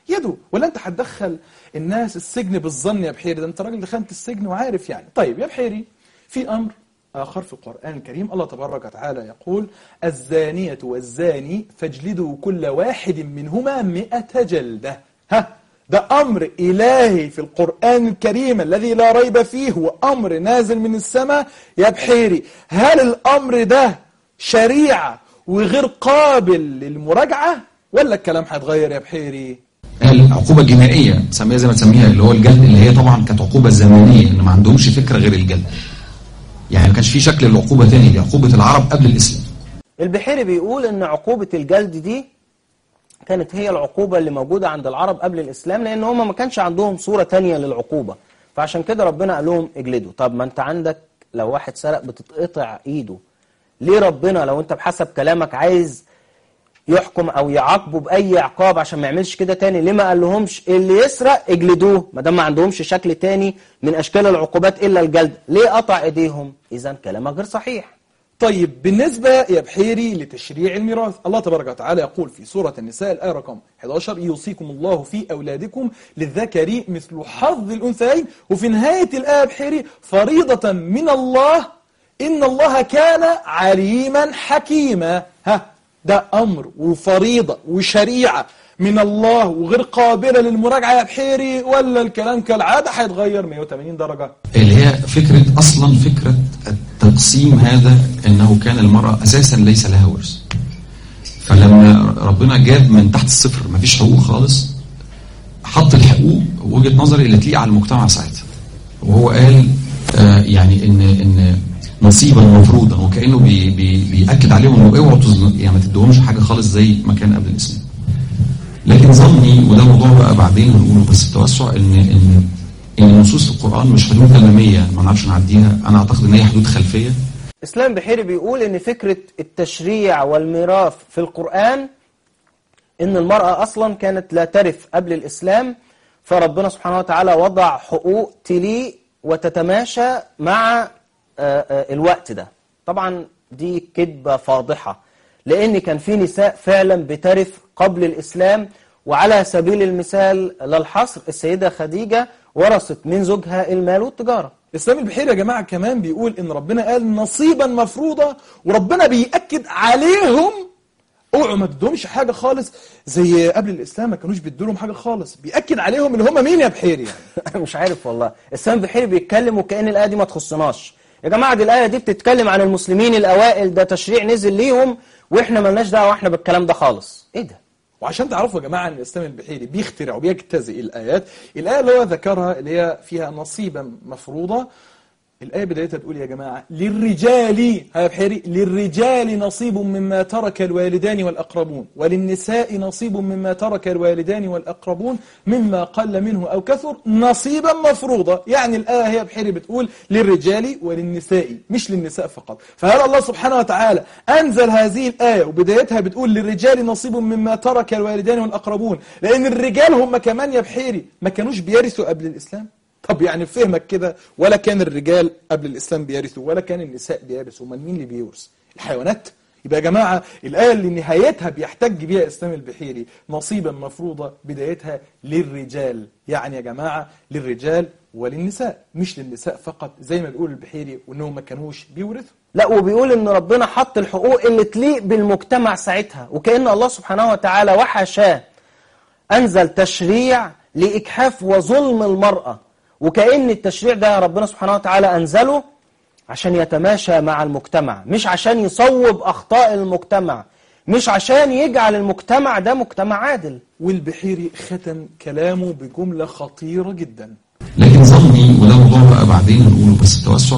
Speaker 2: يده. ولا انت هتدخل الناس السجن بالظن يا بحيري؟ ده انت راجل دخلت السجن وعارف يعني. طيب يا بحيري، في امر آخر في القرآن الكريم، الله تبارك وتعالى يقول: الزانية والزاني فاجلدوا كل واحد منهما 100 جلدة. ده أمر إلهي في القرآن الكريم الذي لا ريب فيه، هو أمر نازل من السماء يا بحيري. هل الأمر ده شريعة وغير قابل للمراجعة، ولا الكلام هيتغير يا بحيري؟
Speaker 5: العقوبة الجنائية تسميها زي ما تسميها، اللي هو الجلد، اللي هي طبعا كانت عقوبة زمنية، ان ما عندهمش فكرة غير الجلد. يعني ما كانش في شكل العقوبة تاني، دي عقوبة العرب قبل الإسلام.
Speaker 3: البحيري بيقول ان عقوبة الجلد دي كانت هي العقوبة اللي موجودة عند العرب قبل الإسلام، لأن هم ما كانش عندهم صورة تانية للعقوبة، فعشان كده ربنا قال لهم اجلدوا. طب ما انت عندك لو واحد سرق بتتقطع ايده، ليه ربنا لو انت بحسب كلامك عايز يحكم او يعاقبه باي عقاب عشان ما يعملش كده تاني، ليه ما قال لهمش اللي يسرق اجلدوه ما دام ما عندهمش شكل تاني من اشكال العقوبات الا الجلد؟ ليه قطع ايديهم؟ اذا كلامك غير صحيح.
Speaker 2: طيب بالنسبة يا بحيري لتشريع الميراث، الله تبارك وتعالى يقول في سورة النساء الآية رقم 11: يوصيكم الله في أولادكم للذكر مثل حظ الأنثيين. وفي نهاية الآية بحيري: فريضة من الله إن الله كان عليما حكيما. ده أمر وفريضة وشريعة من الله وغير قابلة للمراجعة يا بحيري، ولا الكلام كالعادة هيتغير 180 درجة؟
Speaker 5: اللي هي فكرة أصلا فكرة التقسيم هذا، أنه كان المرأة أساسا ليس لها ورث، فلما ربنا جاب من تحت الصفر مفيش حقوق خالص، حط الحقوق وجهة نظري اللي تليق على المجتمع ساعتها، وهو قال يعني إن نصيبا مفروضا، وكأنه بيأكد عليهم انه اوعوا يعني ما تدوهمش حاجة خالص زي ما كان قبل الإسلام. لكن ظني، وده موضوع بقى بعدين هنقوله بس التوسع، ان نصوص القرآن مش حدود كلامية ما نعرفش نعديها، انا اعتقد ان هي حدود خلفية.
Speaker 3: اسلام بحيري بيقول ان فكرة التشريع والميراث في القرآن ان المرأة اصلا كانت لا ترث قبل الإسلام، فربنا سبحانه وتعالى وضع حقوق تليق وتتماشى مع الوقت ده. طبعا دي كذبة فاضحة، لأن كان في نساء فعلا بترث قبل الإسلام، وعلى سبيل المثال للحصر السيدة خديجة ورثت من زوجها المال والتجارة.
Speaker 2: إسلام البحيري يا جماعة كمان بيقول إن ربنا قال نصيبا مفروضة، وربنا بيأكد عليهم اوعوا ما تدوهمش حاجة خالص زي قبل الإسلام ما كانوش بيدولهم حاجة خالص. بيأكد عليهم اللي هم مين يا بحيري يعني؟
Speaker 3: مش عارف والله. إسلام بحيري بيتكلم وكأن الآية دي ما تخصناش. يا جماعة دي الآية دي بتتكلم عن المسلمين الأوائل، ده تشريع نزل ليهم وإحنا ملناش دعوة إحنا بالكلام ده خالص. إيه ده؟
Speaker 2: وعشان تعرفوا يا جماعة أن الإسلام البحيري بيخترع وبيجتزئ الآيات. الآية اللي هو ذكرها اللي هي فيها نصيبا مفروضة، الآية بدايتها تقول يا جماعة للرجال، يا بحيري للرجال نصيب مما ترك الوالدان والأقربون، وللنساء نصيب مما ترك الوالدان والأقربون مما قل منه أو كثر نصيبا مفروضة. يعني الآية هي بحيري بتقول للرجال وللنساء، مش للنساء فقط. فهل الله سبحانه وتعالى أنزل هذه الآية وبدايتها بتقول للرجال نصيب مما ترك الوالدان والأقربون لأن الرجال هم كمان يا بحيري ما كانوش بيرثوا قبل الإسلام؟ طب يعني فهمك كده، ولا كان الرجال قبل الإسلام بيرثوا ولا كان النساء بيرثوا، امال مين اللي بيورث؟ الحيوانات؟ يبقى يا جماعة الآية اللي نهايتها بيحتج بيها إسلام البحيري نصيبا مفروضة بدايتها للرجال، يعني يا جماعة للرجال وللنساء، مش للنساء فقط زي ما بيقول البحيري وإنهم ما كانوش بيورثوا.
Speaker 3: لا، وبيقول إن ربنا حط الحقوق اللي تليق بالمجتمع ساعتها، وكأن الله سبحانه وتعالى وحاشاه أنزل تشريع لإجحاف وظلم المرأة، وكأن التشريع ده ربنا سبحانه وتعالى أنزله عشان يتماشى مع المجتمع، مش عشان يصوب أخطاء المجتمع، مش عشان يجعل المجتمع ده مجتمع عادل.
Speaker 2: والبحيري ختم كلامه بجملة خطيرة جدا.
Speaker 5: لكن ظني، وده موضوع بقى بعدين هنقوله بس التوسع،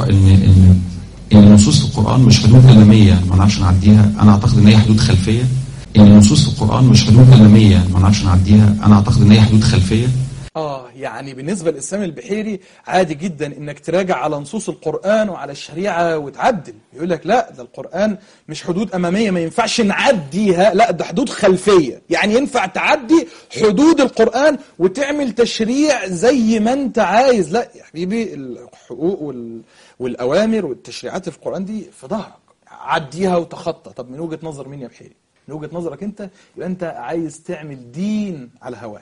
Speaker 5: ان نصوص القرآن مش حدود كلامية ما نعرفش نعديها، انا اعتقد ان هي حدود خلفية. ان نصوص القرآن مش حدود كلامية ما نعرفش نعديها، انا اعتقد ان هي حدود خلفية.
Speaker 2: يعني بالنسبة لإسلام البحيري عادي جدا إنك تراجع على نصوص القرآن وعلى الشريعة وتعدل. يقول لك لا، ده القرآن مش حدود أمامية ما ينفعش نعديها، لا ده حدود خلفية. يعني ينفع تعدي حدود القرآن وتعمل تشريع زي ما أنت عايز. لا يا حبيبي، الحقوق والأوامر والتشريعات في القرآن دي في ظهرك، عديها وتخطى. طب من وجهة نظر مين يا بحيري؟ من وجهة نظرك أنت، يبقى أنت عايز تعمل دين على هواك.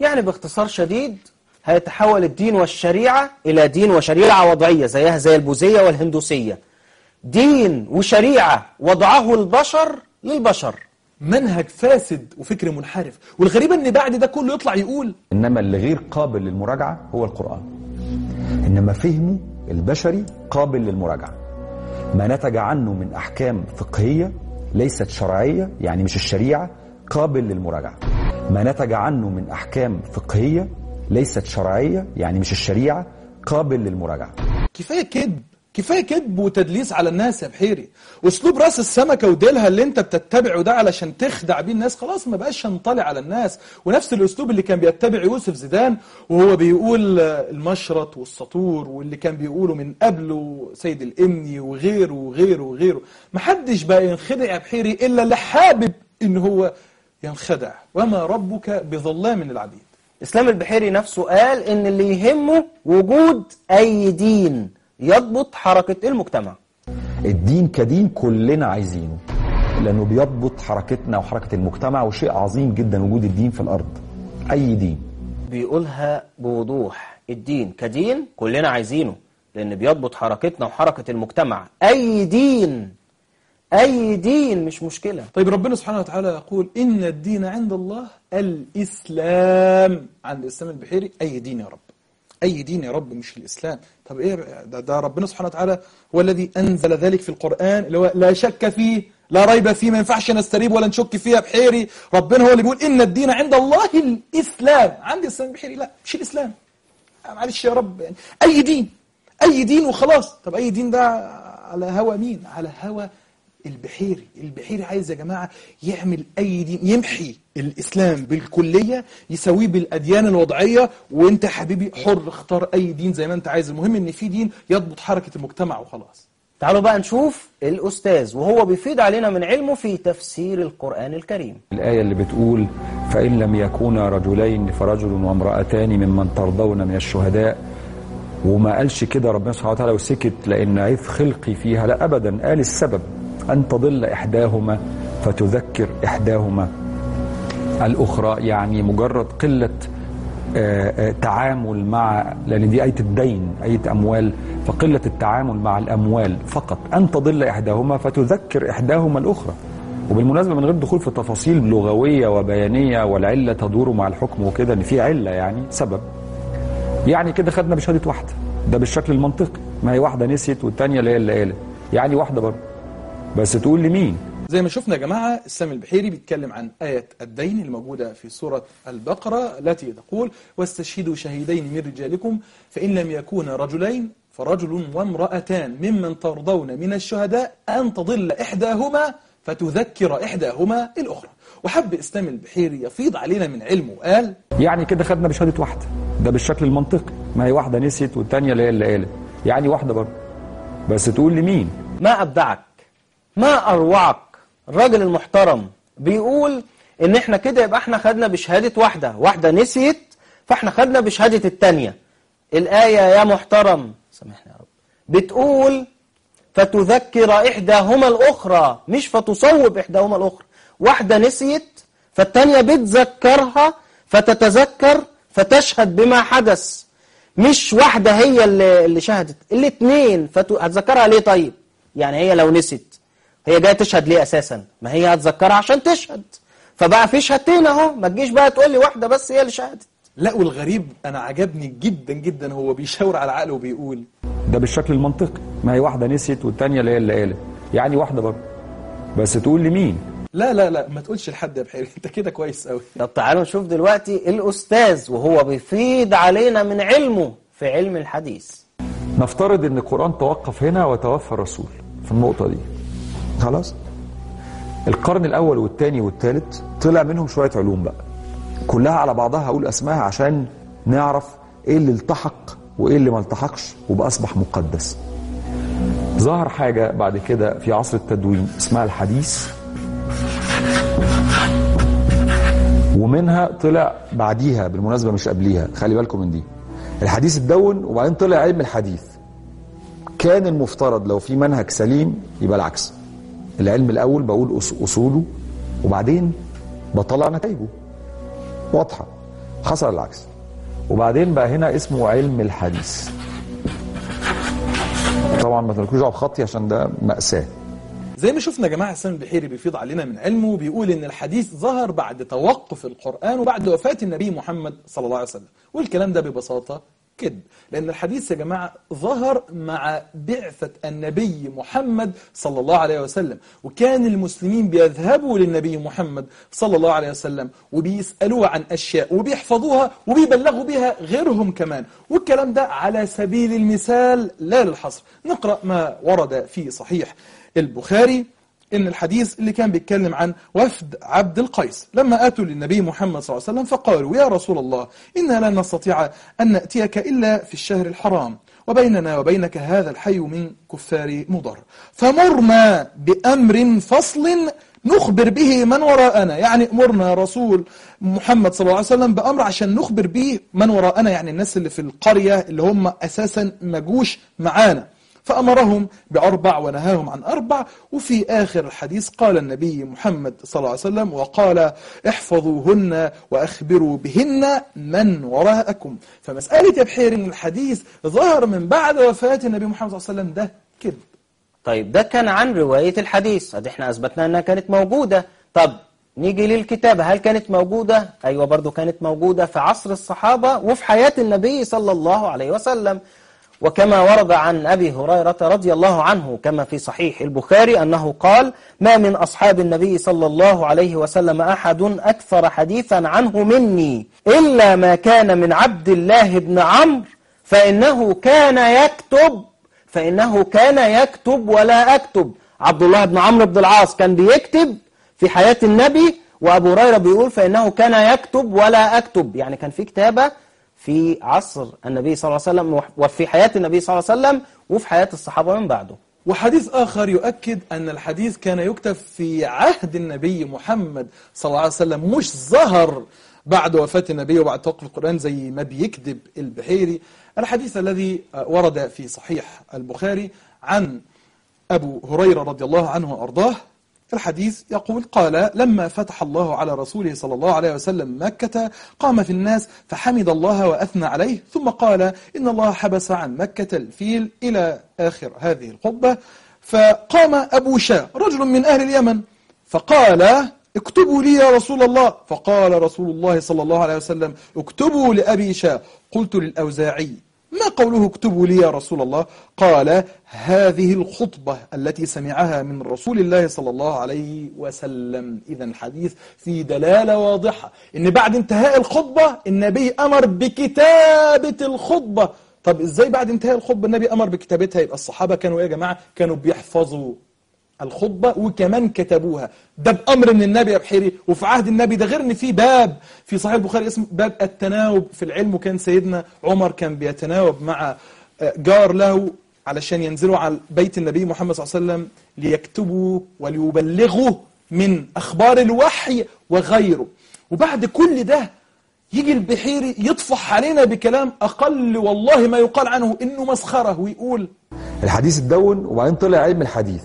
Speaker 3: يعني باختصار شديد هيتحول الدين والشريعة إلى دين وشريعة وضعية زيها زي البوذية والهندوسية. دين وشريعة وضعه البشر للبشر.
Speaker 2: منهج فاسد وفكر منحرف. والغريب ان بعد ده كله يطلع يقول
Speaker 4: إنما اللي غير قابل للمراجعة هو القرآن، إنما فهمه البشري قابل للمراجعة. ما نتج عنه من أحكام فقهية ليست شرعية، يعني مش الشريعة، قابل للمراجعة. ما نتج عنه من أحكام فقهية ليست شرعية، يعني مش الشريعة، قابل للمراجعة.
Speaker 2: كفاية كذب، كفاية كذب وتدليس على الناس يا بحيري. اسلوب راس السمكة وديلها اللي انت بتتبعه ده علشان تخدع بيه الناس خلاص ما بقاش ينطلع على الناس. ونفس الاسلوب اللي كان بيتبع يوسف زيدان وهو بيقول المشرط والسطور، واللي كان بيقوله من قبله سيد الامني وغيره وغيره وغيره. محدش بقى ينخدع يا بحيري الا اللي حابب ان هو ينخدع. وما ربك بظلام للعبيد.
Speaker 3: إسلام البحيري نفسه قال إن اللي يهمه وجود أي دين يضبط حركة المجتمع.
Speaker 4: الدين كدين كلنا عايزينه، لأنه بيضبط حركتنا وحركة المجتمع، وشيء عظيم جدا وجود الدين في الأرض. أي دين
Speaker 3: بيقولها بوضوح، الدين كدين كلنا عايزينه لأن بيضبط حركتنا وحركة المجتمع. أي دين، أي دين مش مشكلة.
Speaker 2: طيب ربنا سبحانه وتعالى يقول إن الدين عند الله الإسلام. عند الإسلام البحيري أي دين يا رب، أي دين يا رب مش الإسلام. طب إيه ده ربنا سبحانه وتعالى هو الذي أنزل ذلك في القرآن اللي هو لا شك فيه لا ريب فيه، ما ينفعش نستريب ولا نشك فيها بحيري. ربنا هو اللي بيقول إن الدين عند الله الإسلام. عند الإسلام البحيري لا مش الإسلام. معلش يا رب، يعني أي دين، أي دين وخلاص. طب أي دين ده على هوى مين؟ على هوى البحيري. البحيري عايز يا جماعة يعمل أي دين، يمحي الإسلام بالكلية، يسويه بالأديان الوضعية. وانت حبيبي حر، اختار أي دين زي ما انت عايز، المهم ان في دين يضبط حركة المجتمع وخلاص.
Speaker 3: تعالوا بقى نشوف الأستاذ وهو بيفيد علينا من علمه في تفسير القرآن الكريم.
Speaker 4: الآية اللي بتقول فإن لم يكونا رجلين فرجل وامرأتان ممن ترضون من الشهداء، وما قالش كده ربنا سبحانه وتعالى وسكت لأن عيب خلقي فيها، لا أبدا، قال السبب أن تضل إحداهما فتذكر إحداهما الأخرى. يعني مجرد قلة تعامل مع، لأن دي آية الدين، آية أموال، فقلة التعامل مع الأموال فقط. أن تضل إحداهما فتذكر إحداهما الأخرى. وبالمناسبة من غير دخول في تفاصيل لغوية وبيانية، والعلة تدور مع الحكم وكده، إن في علة يعني سبب. يعني كده خدنا بشهادة واحدة، ده بالشكل المنطقي. ما هي واحدة نسيت والتانية اللي قالت، يعني واحدة برضه، بس تقول لي مين؟
Speaker 2: زي ما شفنا يا جماعة السام البحيري بيتكلم عن آية الدين الموجودة في سورة البقرة التي تقول واستشهدوا شهيدين من رجالكم فإن لم يكونا رجلين فرجل وامرأتان ممن ترضون من الشهداء أن تضل إحداهما فتذكر إحداهما الأخرى. وحب إسلام البحيري يفيض علينا من علمه وقال
Speaker 4: يعني كده خدنا بشهادة واحدة، ده بالشكل المنطقي. ما هي واحدة نسيت والتانية اللي قالت، يعني واحدة برضه، بس تقول لي مين؟
Speaker 3: ما أبدعك، ما أروعك. الراجل المحترم بيقول إن إحنا كده يبقى إحنا خدنا بشهادة واحدة نسيت، فإحنا خدنا بشهادة التانية. الآية يا محترم سامحني يا رب بتقول فتذكر إحداهما الأخرى، مش فتصوب إحداهما الأخرى. واحدة نسيت فالتانية بتذكرها فتتذكر فتشهد بما حدث، مش واحدة هي اللي شهدت، الاتنين. هتذكرها ليه طيب؟ يعني هي لو نسيت هي جايه تشهد ليه اساسا؟ ما هي هتذكرها عشان تشهد، فبقى في شهادتين اهو. ما تجيش بقى تقول لي واحده بس هي اللي شهدت.
Speaker 2: لا، والغريب انا عجبني جدا جدا هو بيشاور على عقله وبيقول
Speaker 4: ده بالشكل المنطقي. ما هي واحده نسيت والتانيه اللي قالت، يعني واحده برضه، بس تقول لي مين؟
Speaker 2: لا ما تقولش لحد يا بحيري، انت كده كويس قوي.
Speaker 3: طب تعالوا نشوف دلوقتي الأستاذ وهو بيفيد علينا من علمه في علم الحديث.
Speaker 4: نفترض ان القرآن توقف هنا وتوفى الرسول في النقطة دي، خلاص. القرن الأول والثاني والثالث طلع منهم شوية علوم بقى، كلها على بعضها هقول أسمائها عشان نعرف إيه اللي التحق وإيه اللي ما التحقش وبقى أصبح مقدس. ظهر حاجة بعد كده في عصر التدوين اسمها الحديث، ومنها طلع بعديها بالمناسبة مش قبليها، خلي بالكم من دي. الحديث اتدون وبعدين طلع علم الحديث. كان المفترض لو في منهج سليم يبقى العكس، العلم الأول بقول أصوله وبعدين بطلع نتائجه واضحة. حصل العكس. وبعدين بقى هنا اسمه علم الحديث. طبعا ما تركوش على بخطي عشان ده مأساة.
Speaker 2: زي ما شفنا يا جماعة الإسلام البحيري بيفيض علينا من علمه وبيقول إن الحديث ظهر بعد توقف القرآن وبعد وفاة النبي محمد صلى الله عليه وسلم، والكلام ده ببساطة كذب، لأن الحديث يا جماعة ظهر مع بعثة النبي محمد صلى الله عليه وسلم، وكان المسلمين بيذهبوا للنبي محمد صلى الله عليه وسلم وبيسألوه عن أشياء وبيحفظوها وبيبلغوا بها غيرهم كمان، والكلام ده على سبيل المثال لا للحصر. نقرأ ما ورد في صحيح البخاري إن الحديث اللي كان بيتكلم عن وفد عبد القيس لما آتوا للنبي محمد صلى الله عليه وسلم فقالوا: يا رسول الله، إننا لا نستطيع أن نأتيك إلا في الشهر الحرام، وبيننا وبينك هذا الحي من كفار مضر، فمرنا بأمر فصل نخبر به من وراءنا. يعني أمرنا رسول محمد صلى الله عليه وسلم بأمر عشان نخبر به من وراءنا، يعني الناس اللي في القرية اللي هم أساسا مجوش معانا. فأمرهم ب4 ونهاهم عن 4. وفي آخر الحديث قال النبي محمد صلى الله عليه وسلم وقال: احفظوهن وأخبروا بهن من وراءكم. فمسألة يا بحير إن الحديث ظهر من بعد وفاة النبي محمد صلى الله عليه وسلم ده كذب.
Speaker 3: طيب ده كان عن رواية الحديث، ادي احنا أثبتنا أنها كانت موجودة. طب نيجي للكتابة، هل كانت موجودة؟ أيوة برضو كانت موجودة في عصر الصحابة وفي حياة النبي صلى الله عليه وسلم. وكما ورد عن أبي هريرة رضي الله عنه كما في صحيح البخاري أنه قال: ما من أصحاب النبي صلى الله عليه وسلم أحد أكثر حديثا عنه مني إلا ما كان من عبد الله بن عمرو فإنه كان يكتب ولا أكتب. عبد الله بن عمرو بن العاص كان بيكتب في حياة النبي، وأبو هريرة بيقول فإنه كان يكتب ولا أكتب، يعني كان في كتابة في عصر النبي صلى الله عليه وسلم وفي حياة النبي صلى الله عليه وسلم وفي حياة الصحابة من بعده.
Speaker 2: وحديث آخر يؤكد أن الحديث كان يكتب في عهد النبي محمد صلى الله عليه وسلم، مش ظهر بعد وفاة النبي وبعد توقف القرآن زي ما بيكذب البحيري. الحديث الذي ورد في صحيح البخاري عن أبو هريرة رضي الله عنه وأرضاه، الحديث يقول: قال: لما فتح الله على رسوله صلى الله عليه وسلم مكة قام في الناس فحمد الله وأثنى عليه، ثم قال: إن الله حبس عن مكة الفيل إلى آخر هذه الخطبة. فقام أبو شاء رجل من أهل اليمن فقال: اكتبوا لي يا رسول الله. فقال رسول الله صلى الله عليه وسلم: اكتبوا لأبي شاء. قلت للأوزاعي: ما قوله اكتبوا لي يا رسول الله؟ قال: هذه الخطبة التي سمعها من رسول الله صلى الله عليه وسلم. إذن الحديث في دلالة واضحة إن بعد انتهاء الخطبة النبي أمر بكتابة الخطبة. طب إزاي بعد انتهاء الخطبة النبي أمر بكتابتها؟ يبقى الصحابة كانوا يا جماعة كانوا بيحفظوا الخطبة وكمان كتبوها، ده بأمر من النبي يا بحيري. وفي عهد النبي ده غير ان في باب في صحيح البخاري اسمه باب التناوب في العلم، وكان سيدنا عمر كان بيتناوب مع جار له علشان ينزلوا على بيت النبي محمد صلى الله عليه وسلم ليكتبوا وليبلغوا من أخبار الوحي وغيره. وبعد كل ده يجي البحيري يطفح علينا بكلام أقل والله ما يقال عنه إنه مسخرة، ويقول
Speaker 4: الحديث اتدون وبعدين طلع علم الحديث.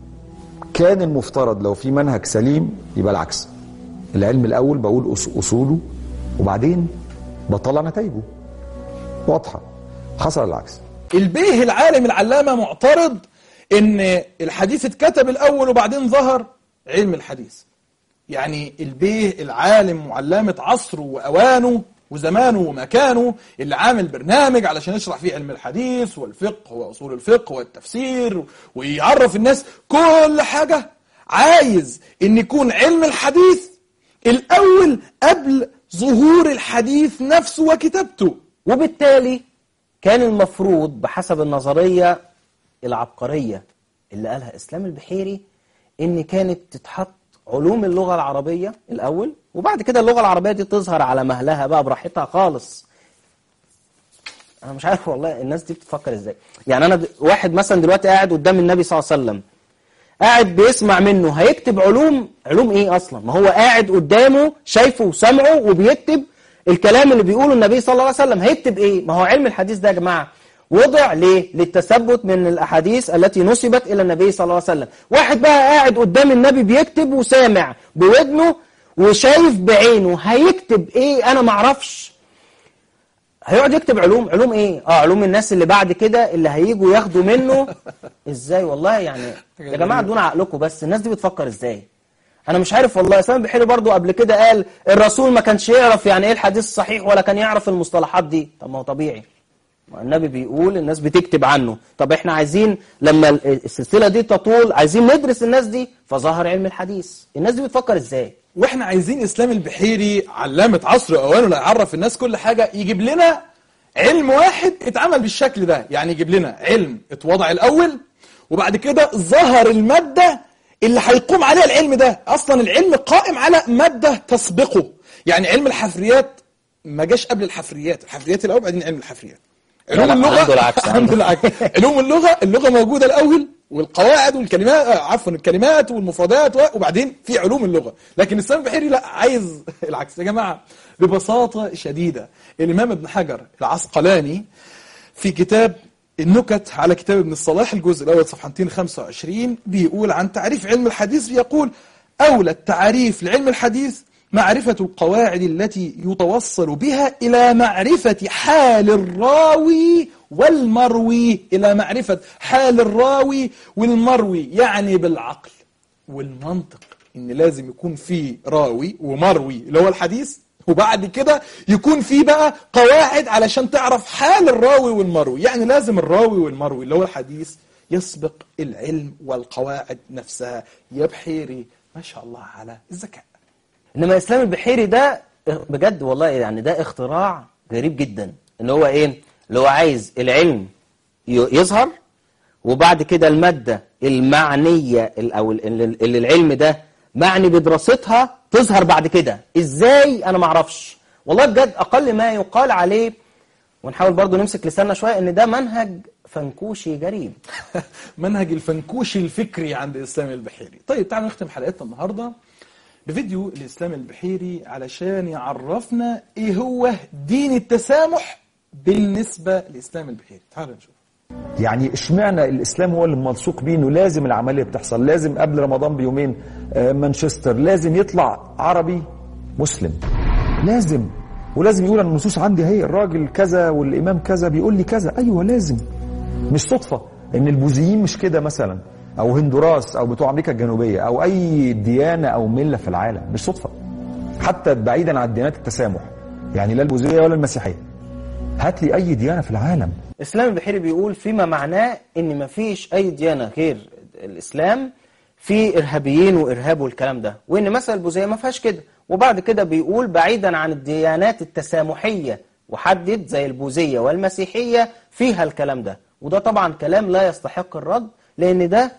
Speaker 4: كان المفترض لو في منهج سليم يبقى العكس، العلم الأول بقول أصوله وبعدين بطلع نتائجه واضحة. حصل العكس.
Speaker 2: البيه العالم العلامة معترض إن الحديث اتكتب الأول وبعدين ظهر علم الحديث. يعني البيه العالم وعلامة عصره وأوانه وزمانه ومكانه اللي عامل برنامج علشان يشرح فيه علم الحديث والفقه وأصول الفقه والتفسير ويعرف الناس كل حاجة، عايز إن يكون علم الحديث الأول قبل ظهور الحديث نفسه وكتابته.
Speaker 3: وبالتالي كان المفروض بحسب النظرية العبقرية اللي قالها إسلام البحيري إن كانت تتحط علوم اللغة العربية الأول، وبعد كده اللغة العربية دي تظهر على مهلها بقى براحتها خالص. أنا مش عارف والله الناس دي بتفكر إزاي. يعني أنا واحد مثلا دلوقتي قاعد قدام النبي صلى الله عليه وسلم قاعد بيسمع منه، هيكتب علوم إيه أصلا؟ ما هو قاعد قدامه شايفه وسمعه وبيكتب الكلام اللي بيقوله النبي صلى الله عليه وسلم، هيكتب إيه؟ ما هو علم الحديث ده يا جماعة وضع ليه؟ للتثبت من الأحاديث التي نسبت إلى النبي صلى الله عليه وسلم. واحد بقى قاعد قدام النبي بيكتب وسامع بودنه وشايف بعينه هيكتب ايه انا معرفش. هيقعد يكتب علوم ايه؟ علوم الناس اللي بعد كده اللي هيجوا ياخدوا منه. ازاي والله يعني يا جماعه دون عقلكم، بس الناس دي بتفكر ازاي؟ انا مش عارف والله. اسلام البحيري برضو قبل كده قال الرسول ما كانش يعرف يعني ايه الحديث الصحيح ولا كان يعرف المصطلحات دي. طب ما هو طبيعي، النبي بيقول الناس بتكتب عنه. طب احنا عايزين لما السلسله دي تطول عايزين ندرس الناس دي، فظهر علم الحديث. الناس دي بتفكر ازاي؟
Speaker 2: واحنا عايزين اسلام البحيري علامة عصر اوانه لا يعرف الناس كل حاجة، يجيب لنا علم واحد اتعمل بالشكل ده. يعني يجيب لنا علم اتوضع الاول وبعد كده ظهر المادة اللي هيقوم عليها العلم ده. اصلا العلم قائم على مادة تسبقه. يعني علم الحفريات ما جاش قبل الحفريات، الحفريات الاول بعدين علم الحفريات. علوم اللغة عنده العكس. علوم اللغة موجودة الاول، والقواعد والكلمات عفوا الكلمات والمفردات، وبعدين في علوم اللغة. لكن الإسلام البحيري لا، عايز العكس. يا جماعة ببساطة شديدة الإمام ابن حجر العسقلاني في كتاب النكت على كتاب ابن الصلاح الجزء الأول صفحة 225 بيقول عن تعريف علم الحديث، بيقول أولى التعريف لعلم الحديث معرفة القواعد التي يتوصل بها إلى معرفة حال الراوي والمروي. إلى معرفة حال الراوي والمروي، يعني بالعقل والمنطق إن لازم يكون في راوي ومروي اللي هو الحديث، وبعد كده يكون في بقى قواعد علشان تعرف حال الراوي والمروي. يعني لازم الراوي والمروي اللي هو الحديث يسبق العلم والقواعد نفسها. يا بحيري ما شاء الله على الذكاء.
Speaker 3: انما اسلام البحيري ده بجد والله يعني ده اختراع غريب جدا. ان هو ايه اللي هو عايز العلم يظهر، وبعد كده المادة المعنية او اللي العلم ده معني بدراستها تظهر بعد كده. ازاي انا معرفش والله بجد. اقل ما يقال عليه، ونحاول برضو نمسك لساننا شوية، ان ده منهج فنكوشي غريب.
Speaker 2: منهج الفنكوشي الفكري عند الإسلام البحيري. طيب تعالوا نختم حلقتنا النهاردة بفيديو الإسلام البحيري علشان يعرفنا ايه هو دين التسامح بالنسبة للإسلام البحيري. تعالوا نشوف.
Speaker 4: يعني اشمعنى الاسلام هو اللي موثوق بيه انه لازم العمليه بتحصل، لازم قبل رمضان بيومين مانشستر لازم يطلع عربي مسلم، لازم، ولازم يقول النصوص عندي هي الراجل كذا والامام كذا بيقول لي كذا. ايوه لازم. مش صدفه ان البوذيين مش كده مثلا، او هندوراس او بتوع امريكا الجنوبيه او اي ديانه او مله في العالم، مش صدفه. حتى بعيدا عن ديانات التسامح، يعني لا البوذيه ولا المسيحيه، هات لي اي ديانه في العالم.
Speaker 3: الإسلام البحيري بيقول فيما معناه ان مفيش اي ديانة غير الإسلام في إرهابيين وإرهاب والكلام ده، وان مثلا البوذية ما فيهاش كده. وبعد كده بيقول بعيدا عن الديانات التسامحية، وحدد زي البوذية والمسيحية فيها الكلام ده. وده طبعا كلام لا يستحق الرد، لان ده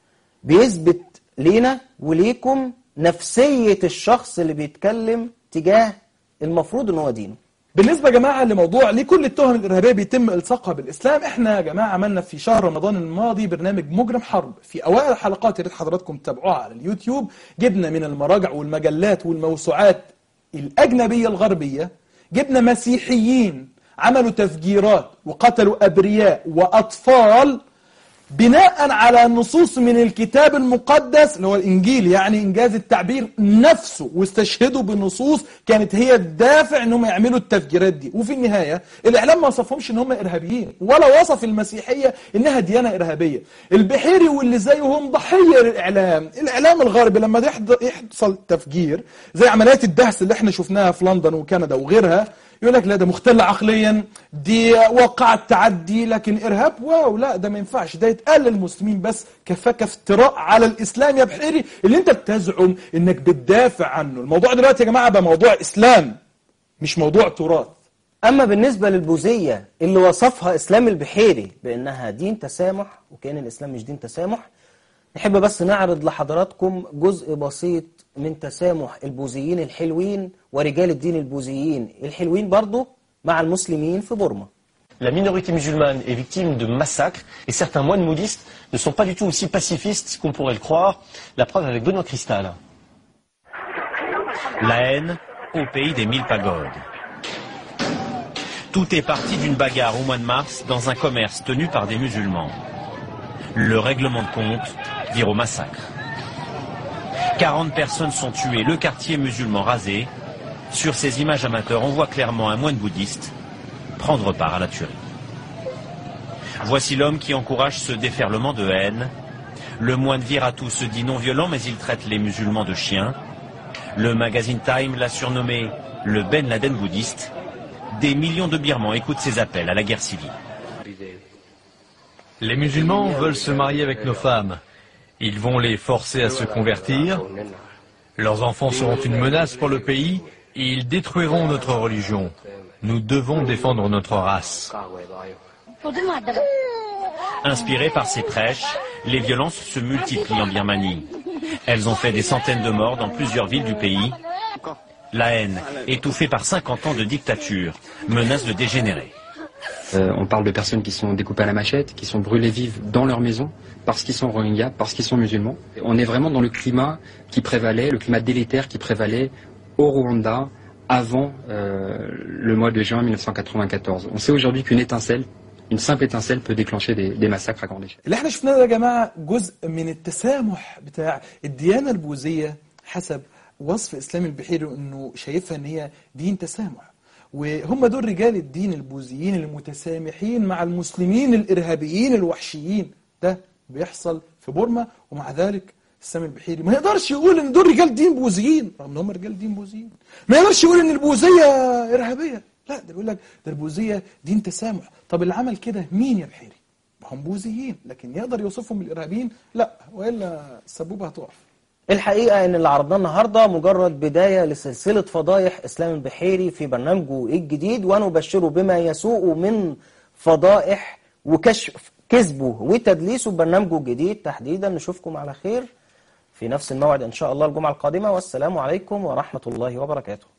Speaker 3: بيثبت لينا وليكم نفسية الشخص اللي بيتكلم تجاه المفروض ان هو دينه.
Speaker 2: بالنسبة يا جماعة لموضوع لكل التهم الإرهابية بيتم إلصاقها بالإسلام، احنا يا جماعة عملنا في شهر رمضان الماضي برنامج مجرم حرب. في أوائل الحلقات يا ريت حضراتكم تتابعوها على اليوتيوب، جبنا من المراجع والمجلات والموسوعات الأجنبية الغربية، جبنا مسيحيين عملوا تفجيرات وقتلوا أبرياء وأطفال بناء على نصوص من الكتاب المقدس اللي هو الإنجيل، يعني إنجاز التعبير نفسه، واستشهدوا بنصوص كانت هي الدافع إنهم يعملوا التفجيرات دي. وفي النهاية الإعلام ما وصفهمش إن هم إرهابيين، ولا وصف المسيحية إنها ديانة إرهابية. البحيري واللي زيهم ضحية الإعلام الغربي لما يحصل تفجير زي عمليات الدهس اللي احنا شفناها في لندن وكندا وغيرها، يقول لك لا ده مختل عقليا، دي وقع التعدي، لكن إرهاب واو لا ده ما ينفعش، ده يتقال للمسلمين بس كفاك افتراء على الإسلام يا بحيري اللي انت بتزعم انك بتدافع عنه. الموضوع دلوقتي يا جماعة بقى موضوع إسلام مش موضوع تراث.
Speaker 3: أما بالنسبة للبوذية اللي وصفها إسلام البحيري بأنها دين تسامح، وكأن الإسلام مش دين تسامح، نحب بس نعرض لحضراتكم جزء بسيط من تسامح البوذيين الحلوين ورجال الدين البوذيين الحلوين برضو مع المسلمين في بورما.
Speaker 8: La minorité musulmane est victime de massacres et certains moines bouddhistes ne sont pas du tout aussi pacifistes qu'on pourrait le croire. La preuve avec Benoît Cristal.
Speaker 9: La haine au pays des 1000 pagodes. Tout est parti d'une bagarre au mois de mars dans un commerce tenu par des musulmans. Le règlement de compte vire au massacre. 40 personnes sont tuées, le quartier musulman rasé. Sur ces images amateurs, on voit clairement un moine bouddhiste prendre part à la tuerie. Voici l'homme qui encourage ce déferlement de haine. Le moine Viratu se dit non violent, mais il traite les musulmans de chiens. Le magazine Time l'a surnommé le Ben Laden bouddhiste. Des millions de Birmans écoutent ses appels à la guerre civile.
Speaker 10: Les musulmans veulent se marier avec nos femmes. Ils vont les forcer à se convertir. Leurs enfants seront une menace pour le pays et ils détruiront notre religion. Nous devons défendre notre race.
Speaker 9: Inspirées par ces prêches, les violences se multiplient en Birmanie. Elles ont fait des centaines de morts dans plusieurs villes du pays. La haine, étouffée par 50 ans de dictature, menace de dégénérer.
Speaker 11: On parle de personnes qui sont découpées à la machette, qui sont brûlées vives dans leur maison, parce qu'ils sont Rohingyas, parce qu'ils sont musulmans. On est vraiment dans le climat qui prévalait, le climat délétère qui prévalait au Rwanda avant le mois de juin 1994. On sait aujourd'hui qu'une étincelle, une simple étincelle peut déclencher des massacres à grande échelle.
Speaker 2: اللي احنا شفناه ده يا جماعة جزء من التسامح بتاع الديانة البوذية حسب وصف إسلام البحيري انه شايفها ان هي دين تسامح. وهم دول رجال الدين البوذيين المتسامحين مع المسلمين الإرهابيين الوحشيين. ده بيحصل في بورما، ومع ذلك إسلام البحيري ما يقدرش يقول ان دول رجال دين بوذيين رغم ان هم رجال دين بوذيين. ما يقدرش يقول ان البوذية إرهابية، لا ده بيقول لك ده البوذية دين تسامح. طب اللي عمل كده مين يا بحيري؟ هم بوذيين، لكن يقدر يوصفهم بالإرهابيين؟ لا، وإلا السبوبة هتقف.
Speaker 3: الحقيقة ان اللي عرضناه النهاردة مجرد بداية لسلسلة فضايح إسلام البحيري في برنامجه الجديد، ونبشره بما يسوء من فضائح وكشف كذبه وتدليسه ببرنامجه الجديد تحديدا. نشوفكم على خير في نفس الموعد إن شاء الله الجمعة القادمة، والسلام عليكم ورحمة الله وبركاته.